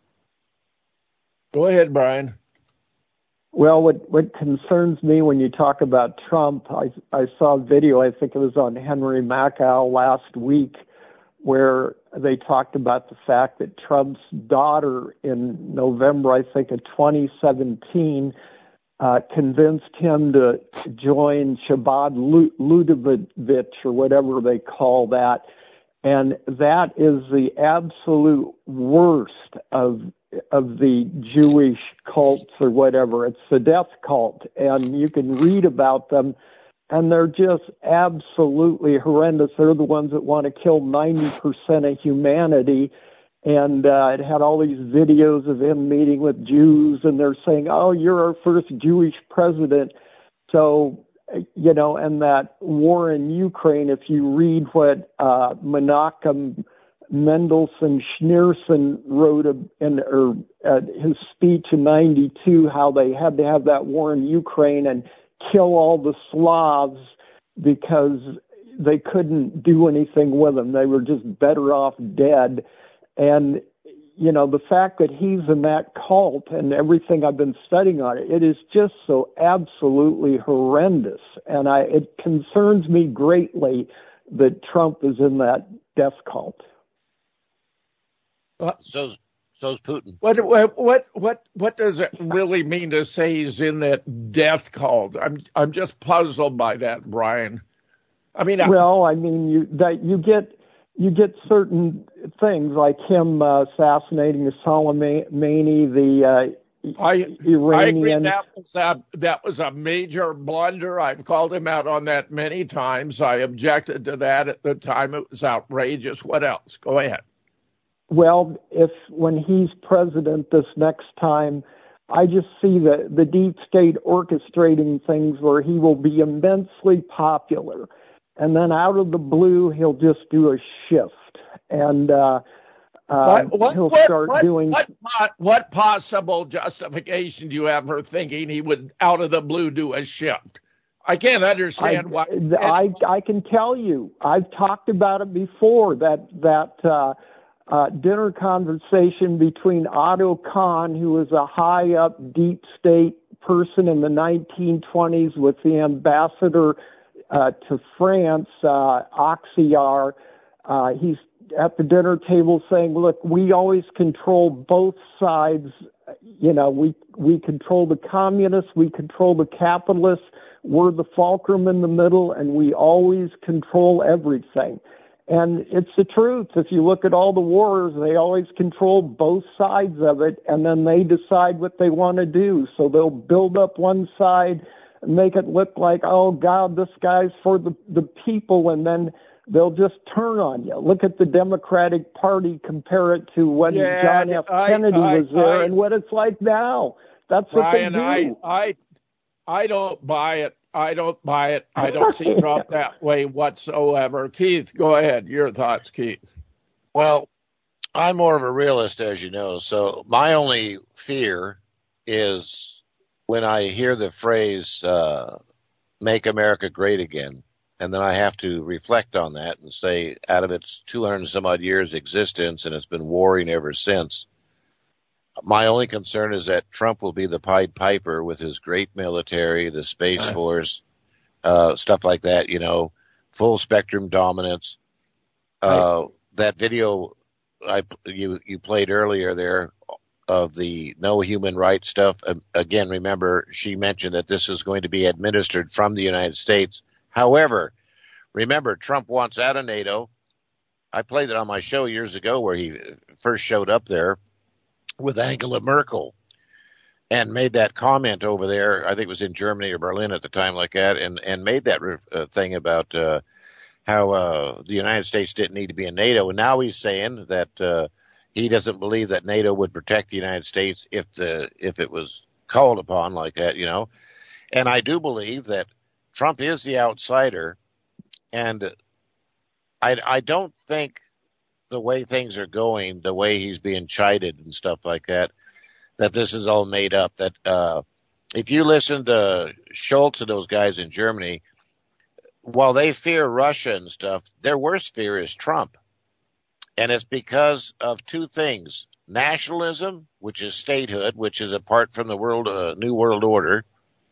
Go ahead, Brian. Well, what concerns me when you talk about Trump, I saw a video, I think it was on Henry Makow last week, where they talked about the fact that Trump's daughter in November, I think, of 2017, convinced him to join Chabad Ludovic or whatever they call that. And that is the absolute worst of the Jewish cults or whatever. It's the death cult, and you can read about them, and they're just absolutely horrendous. They're the ones that want to kill 90% of humanity. And it had all these videos of him meeting with Jews, and they're saying, "Oh, you're our first Jewish president." So, you know, and that war in Ukraine, if you read what Menachem Mendelssohn Schneerson wrote in his speech in '92, how they had to have that war in Ukraine and kill all the Slavs because they couldn't do anything with them. They were just better off dead. And, you know, the fact that he's in that cult and everything I've been studying on it, it is just so absolutely horrendous. And it concerns me greatly that Trump is in that death cult. So's Putin. What does it really mean to say he's in that death cult? I'm just puzzled by that, Brian. I mean, you get certain things like him assassinating Soleimani, the Iranian. I agree that was a major blunder. I've called him out on that many times. I objected to that at the time. It was outrageous. What else? Go ahead. Well, when he's president this next time, I just see the deep state orchestrating things where he will be immensely popular. And then out of the blue, he'll just do a shift, and he'll start doing. What possible justification do you have for thinking he would, out of the blue, do a shift? I can't understand why. I can tell you. I've talked about it before. That dinner conversation between Otto Kahn, who was a high up deep state person in the 1920s, with the ambassador to France, Oxiar. He's at the dinner table saying, "Look, we always control both sides. You know, we control the communists, we control the capitalists. We're the fulcrum in the middle, and we always control everything." And it's the truth. If you look at all the wars, they always control both sides of it, and then they decide what they want to do. So they'll build up one side, make it look like, oh, God, this guy's for the people, and then they'll just turn on you. Look at the Democratic Party, compare it to when John F. Kennedy was there and what it's like now. That's Brian, what they do. I don't buy it. I don't see Trump that way whatsoever. Keith, go ahead. Your thoughts, Keith. Well, I'm more of a realist, as you know, so my only fear is when I hear the phrase, make America great again, and then I have to reflect on that and say, out of its 200 and some odd years existence, and it's been warring ever since, my only concern is that Trump will be the Pied Piper with his great military, the Space Force, stuff like that, you know, full spectrum dominance. That video you played earlier there of the no human rights stuff, again, remember, she mentioned that this is going to be administered from the United States. However, remember, Trump wants out of NATO. I played it on my show years ago where he first showed up there with Angela Merkel and made that comment over there. I think it was in Germany or Berlin at the time, like that, and made that thing about how the United States didn't need to be in NATO. And now he's saying that he doesn't believe that NATO would protect the United States if it was called upon like that, you know. And I do believe that Trump is the outsider, and I don't think the way things are going, the way he's being chided and stuff like that, that this is all made up. That if you listen to Schultz and those guys in Germany, while they fear Russia and stuff, their worst fear is Trump. And it's because of two things: nationalism, which is statehood, which is apart from the New World Order,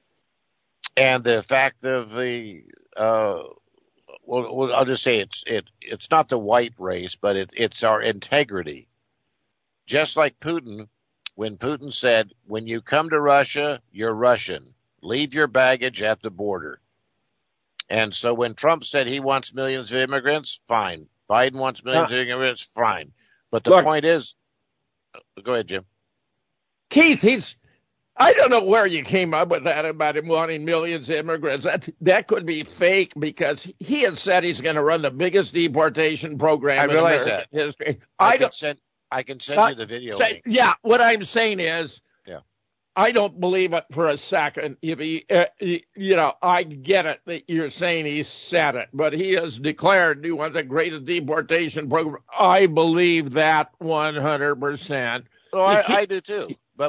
and the fact of the well, I'll just say it's not the white race, but it's our integrity. Just like Putin, when Putin said, "When you come to Russia, you're Russian. Leave your baggage at the border." And so when Trump said he wants millions of immigrants, fine. Biden wants millions of immigrants, fine. But the point is, go ahead, Jim. Keith, I don't know where you came up with that about him wanting millions of immigrants. That could be fake because he has said he's going to run the biggest deportation program in American history. I can send you the video. Yeah, what I'm saying is, I don't believe it for a second. If he, I get it that you're saying he said it, but he has declared he wants the greatest deportation program. I believe that 100%. Well, I do too. But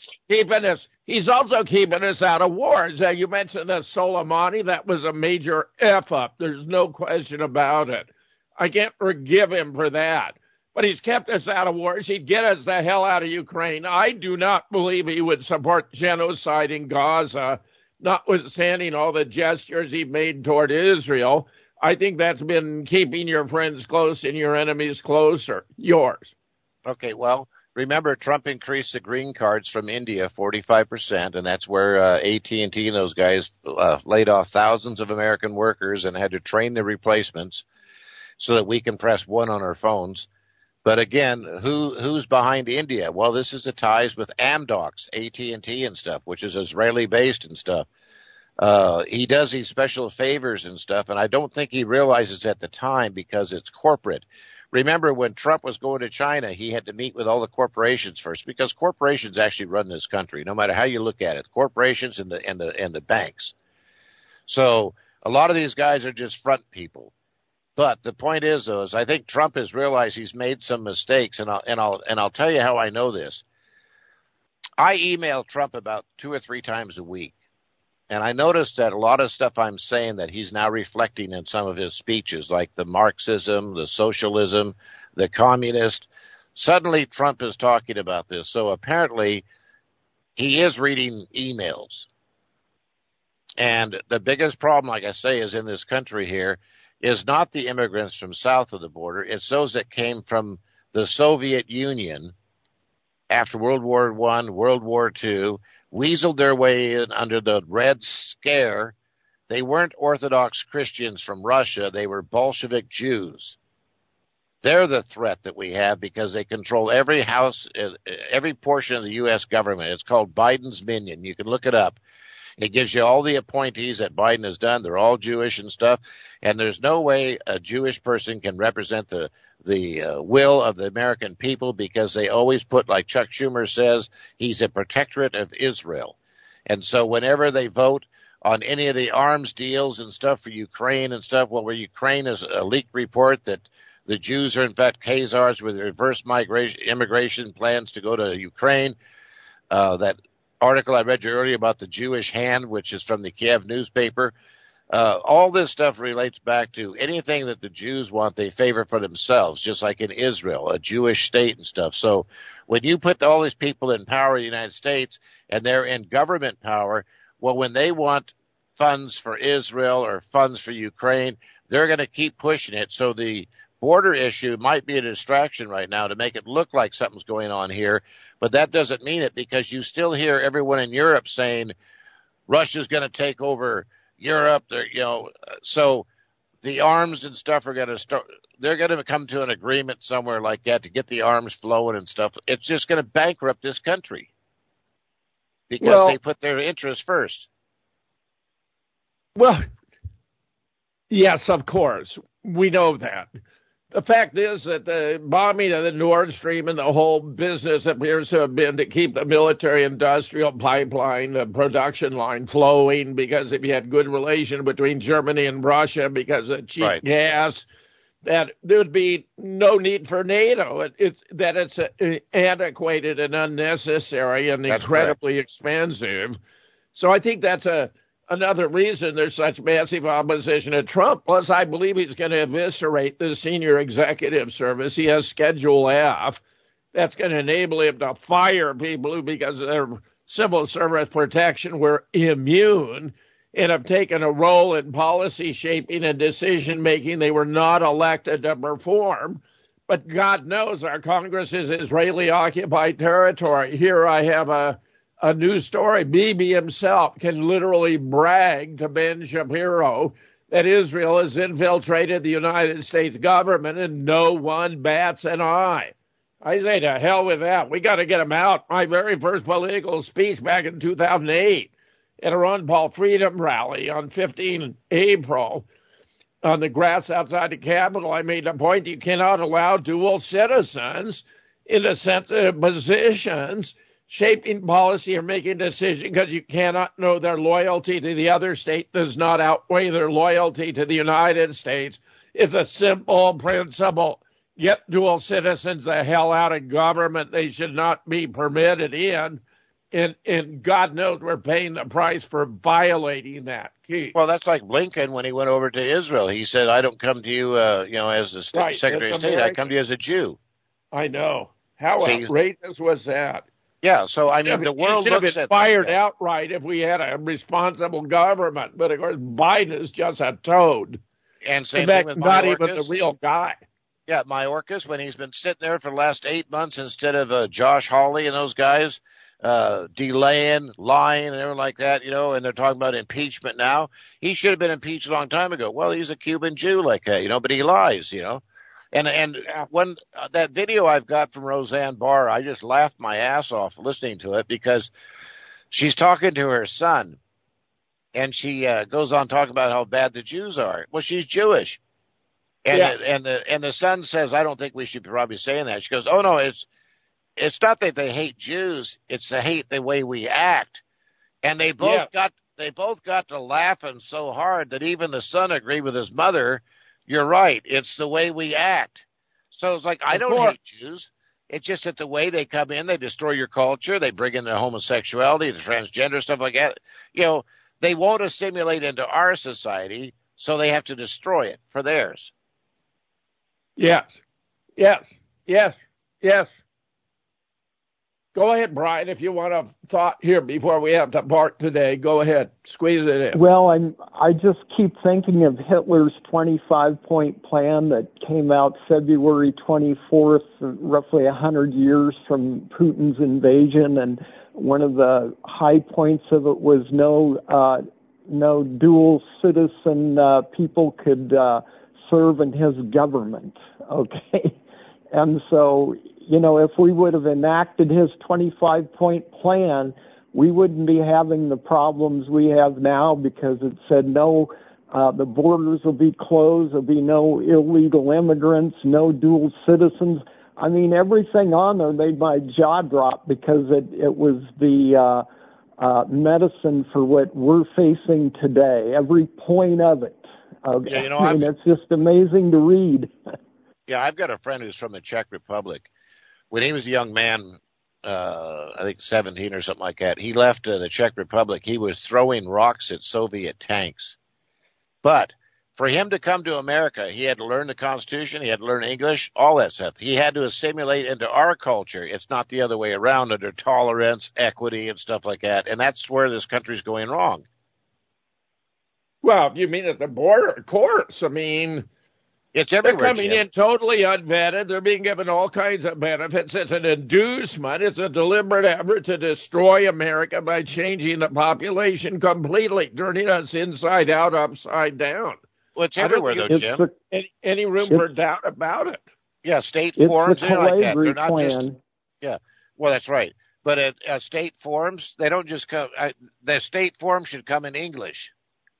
he's also keeping us out of wars. You mentioned the Soleimani. That was a major F-up. There's no question about it. I can't forgive him for that. But he's kept us out of wars. He'd get us the hell out of Ukraine. I do not believe he would support genocide in Gaza, notwithstanding all the gestures he made toward Israel. I think that's been keeping your friends close and your enemies closer. Yours. Okay, well, remember Trump increased the green cards from India 45%, and that's where AT&T and those guys laid off thousands of American workers and had to train the replacements so that we can press 1 on our phones. But again, who's behind India? Well, this is the ties with Amdocs, AT&T and stuff, which is Israeli-based and stuff. He does these special favors and stuff, and I don't think he realizes at the time because it's corporate. Remember, when Trump was going to China, he had to meet with all the corporations first because corporations actually run this country, no matter how you look at it. Corporations and the banks. So a lot of these guys are just front people. But the point is, though, I think Trump has realized he's made some mistakes, and I'll tell you how I know this. I email Trump about 2 or 3 times a week, and I noticed that a lot of stuff I'm saying that he's now reflecting in some of his speeches, like the Marxism, the socialism, the communist. Suddenly, Trump is talking about this, so apparently he is reading emails. And the biggest problem, like I say, is in this country here, is not the immigrants from south of the border. It's those that came from the Soviet Union after World War I, World War II, weaseled their way in under the Red Scare. They weren't Orthodox Christians from Russia. They were Bolshevik Jews. They're the threat that we have because they control every house, every portion of the U.S. government. It's called Biden's Minion. You can look it up. It gives you all the appointees that Biden has done. They're all Jewish and stuff. And there's no way a Jewish person can represent the will of the American people because they always put, like Chuck Schumer says, he's a protectorate of Israel. And so whenever they vote on any of the arms deals and stuff for Ukraine and stuff, well, where Ukraine is a leaked report that the Jews are, in fact, Khazars with reverse immigration plans to go to Ukraine, that article I read you earlier about the Jewish hand, which is from the Kiev newspaper. All this stuff relates back to anything that the Jews want, they favor for themselves, just like in Israel, a Jewish state and stuff. So when you put all these people in power in the United States and they're in government power, well, when they want funds for Israel or funds for Ukraine, they're going to keep pushing it. So the border issue might be a distraction right now to make it look like something's going on here, but that doesn't mean it because you still hear everyone in Europe saying Russia's going to take over Europe. So the arms and stuff are going to start. They're going to come to an agreement somewhere like that to get the arms flowing and stuff. It's just going to bankrupt this country because they put their interests first. Well, yes, of course. We know that. The fact is that the bombing of the Nord Stream and the whole business appears to have been to keep the military-industrial pipeline, the production line flowing, because if you had good relation between Germany and Russia because of cheap gas, that there would be no need for NATO. It's antiquated and unnecessary and incredibly expensive. So I think that's another reason there's such massive opposition to Trump. Plus, I believe he's going to eviscerate the senior executive service. He has Schedule F. That's going to enable him to fire people who, because of their civil service protection, were immune and have taken a role in policy shaping and decision making they were not elected to perform. But God knows our Congress is Israeli-occupied territory. Here I have a news story. Bibi himself can literally brag to Ben Shapiro that Israel has infiltrated the United States government, and no one bats an eye. I say to hell with that. We got to get them out. My very first political speech back in 2008 at a Ron Paul Freedom rally on 15 April on the grass outside the Capitol, I made the point you cannot allow dual citizens into sensitive positions, shaping policy or making decisions, because you cannot know their loyalty to the other state does not outweigh their loyalty to the United States. It's a simple principle. Get dual citizens the hell out of government. They should not be permitted in. And God knows we're paying the price for violating that. Keith. Well, that's like Blinken when he went over to Israel. He said, I don't come to you, as the Secretary of State. I come to you as a Jew. I know. How outrageous was that? Yeah, so, I mean, the world looks at... He should have been fired outright if we had a responsible government. But, of course, Biden is just a toad. And same thing with not Mayorkas. even the real guy. Yeah, Mayorkas, when he's been sitting there for the last 8 months instead of Josh Hawley and those guys... delaying, lying, and everything like that, and they're talking about impeachment now. He should have been impeached a long time ago. Well, he's a Cuban Jew like that, but he lies, And when that video I've got from Roseanne Barr, I just laughed my ass off listening to it because she's talking to her son, and she goes on talking about how bad the Jews are. Well, she's Jewish, and the son says, "I don't think we should probably be saying that." She goes, "Oh no, it's not that they hate Jews; it's to hate the way we act." And they both got to laughing so hard that even the son agreed with his mother. You're right; it's the way we act. So it's like I don't hate Jews. It's just that the way they come in, they destroy your culture. They bring in the homosexuality, the transgender stuff like that. They won't assimilate into our society, so they have to destroy it for theirs. Yes. Go ahead, Brian, if you want a thought here before we have to part today. Go ahead. Squeeze it in. Well, I just keep thinking of Hitler's 25-point plan that came out February 24th, roughly 100 years from Putin's invasion. And one of the high points of it was no dual citizen people could serve in his government. Okay. And so, if we would have enacted his 25-point plan, we wouldn't be having the problems we have now because it said no, the borders will be closed, there'll be no illegal immigrants, no dual citizens. I mean, everything on there made my jaw drop because it was the medicine for what we're facing today, every point of it. Okay. Yeah, it's just amazing to read. Yeah, I've got a friend who's from the Czech Republic. When he was a young man, I think 17 or something like that, he left the Czech Republic. He was throwing rocks at Soviet tanks. But for him to come to America, he had to learn the Constitution, he had to learn English, all that stuff. He had to assimilate into our culture. It's not the other way around, under tolerance, equity, and stuff like that. And that's where this country's going wrong. Well, you mean at the border, of course. I mean... It's everywhere. They're coming in totally unvetted. They're being given all kinds of benefits. It's an inducement. It's a deliberate effort to destroy America by changing the population completely, turning us inside out, upside down. Well, it's everywhere, though, Jim. Any room for doubt about it. Yeah, state forums, and like that. They're not plan. Just... Yeah, well, that's right. But at state forums, they don't just come... the state forum should come in English.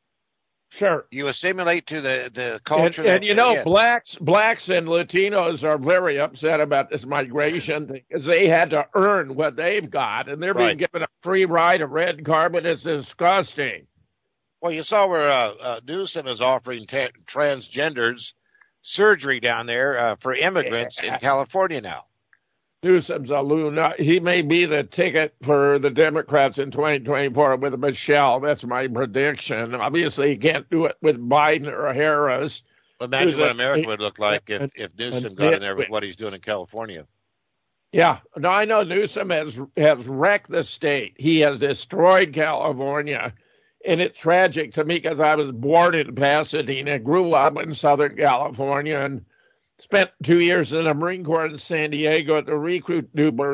Sure. You assimilate to the culture. And blacks and Latinos are very upset about this migration thing because they had to earn what they've got, and they're being given a free ride of red carpet. It's disgusting. Well, you saw where Newsom is offering transgenders surgery down there for immigrants in California now. Newsom's a loon. He may be the ticket for the Democrats in 2024 with Michelle. That's my prediction. Obviously, he can't do it with Biden or Harris. Imagine what America would look like if Newsom got in there with what he's doing in California. Yeah. No, I know Newsom has wrecked the state. He has destroyed California. And it's tragic to me because I was born in Pasadena, grew up in Southern California, and spent 2 years in the Marine Corps in San Diego at the recruit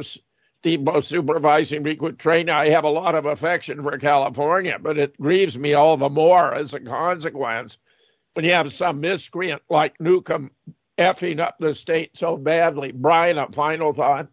depot supervising recruit training. I have a lot of affection for California, but it grieves me all the more as a consequence when you have some miscreant like Newcomb effing up the state so badly. Brian, a final thought?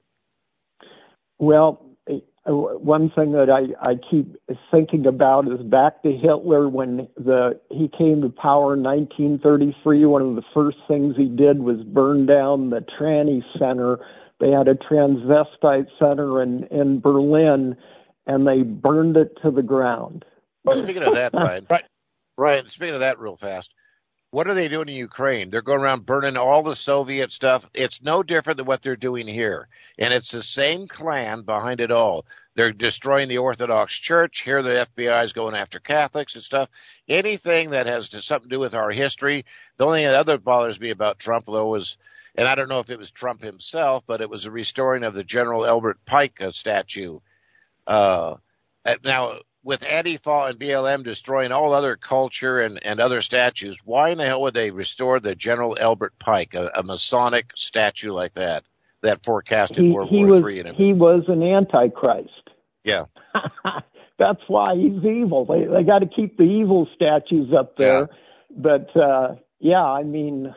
Well, one thing that I keep thinking about is back to Hitler when he came to power in 1933. One of the first things he did was burn down the tranny center. They had a transvestite center in Berlin, and they burned it to the ground. Well, speaking of that, Brian, speaking of that real fast, what are they doing in Ukraine? They're going around burning all the Soviet stuff. It's no different than what they're doing here. And it's the same clan behind it all. They're destroying the Orthodox Church. Here the FBI is going after Catholics and stuff. Anything that has something to do with our history. The only thing that bothers me about Trump, though, was, and I don't know if it was Trump himself, but it was the restoring of the General Albert Pike statue. Now, with Antifa and BLM destroying all other culture and other statues, why in the hell would they restore the General Albert Pike, a Masonic statue like that forecasted World War III? He was an antichrist. Yeah. That's why he's evil. They got to keep the evil statues up there. Yeah. But, I mean,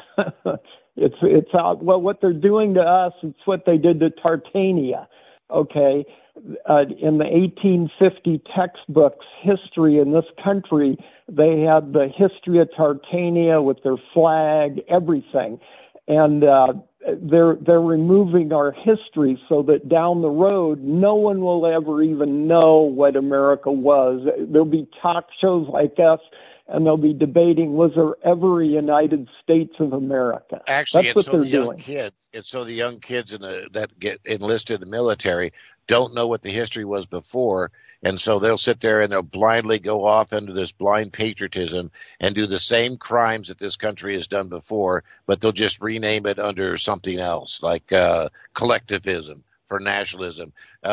it's what they're doing to us, it's what they did to Tartania. Okay. In the 1850 textbooks history in this country, they had the history of Tartania with their flag, everything. And they're removing our history so that down the road, no one will ever even know what America was. There'll be talk shows like us, and they'll be debating, was there ever a United States of America? Actually, that's what they're doing. It's so the young kids that get enlisted in the military don't know what the history was before, and so they'll sit there and they'll blindly go off into this blind patriotism and do the same crimes that this country has done before, but they'll just rename it under something else, like collectivism, for nationalism.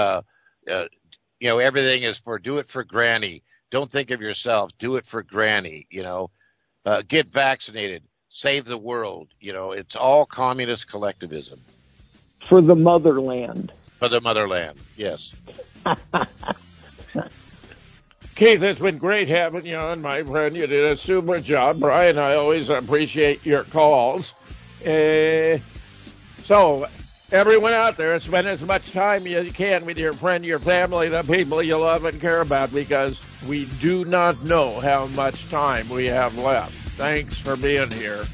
Everything is do it for Granny. Don't think of yourself. Do it for Granny. Get vaccinated. Save the world. It's all communist collectivism. For the motherland. For the motherland, yes. Keith, it's been great having you on, my friend. You did a super job. Brian, I always appreciate your calls. So, everyone out there, spend as much time as you can with your friend, your family, the people you love and care about, because we do not know how much time we have left. Thanks for being here.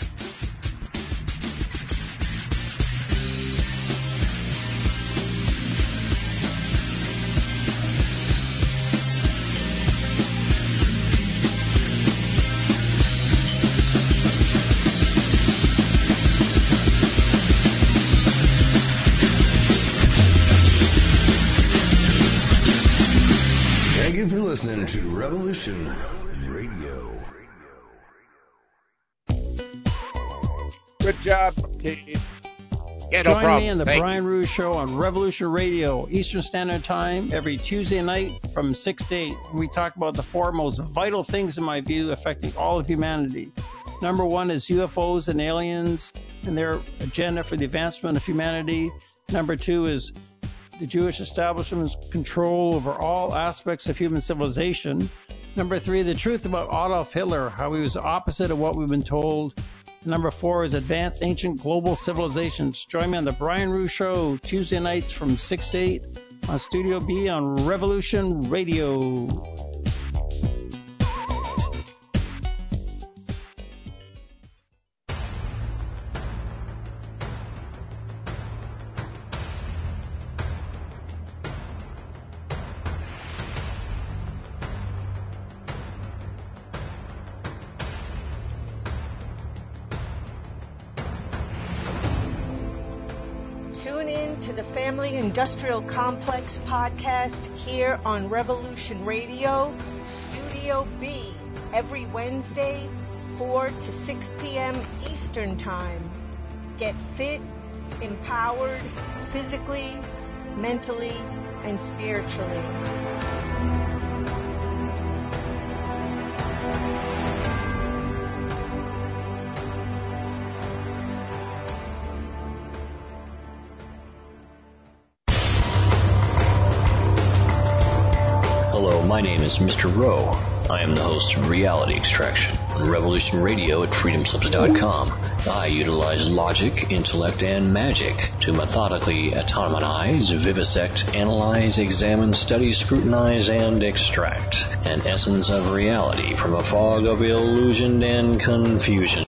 Listening to Revolution Radio. Good job, Keith. Yeah, no problem. Me on the Brian Ruhe Show on Revolution Radio, Eastern Standard Time, every Tuesday night from 6 to 8. We talk about the four most vital things, in my view, affecting all of humanity. Number one is UFOs and aliens and their agenda for the advancement of humanity. Number two is the Jewish establishment's control over all aspects of human civilization. Number three, the truth about Adolf Hitler, how he was the opposite of what we've been told. Number four is advanced ancient global civilizations. Join me on the Brian Ruhe Show, Tuesday nights from 6 to 8 on Studio B on Revolution Radio. Industrial Complex podcast here on Revolution Radio, Studio B, every Wednesday, 4 to 6 p.m. Eastern Time. Get fit, empowered, physically, mentally, and spiritually. My name is Mr. Rowe. I am the host of Reality Extraction on Revolution Radio at freedomslips.com. I utilize logic, intellect, and magic to methodically atomize, vivisect, analyze, examine, study, scrutinize, and extract an essence of reality from a fog of illusion and confusion.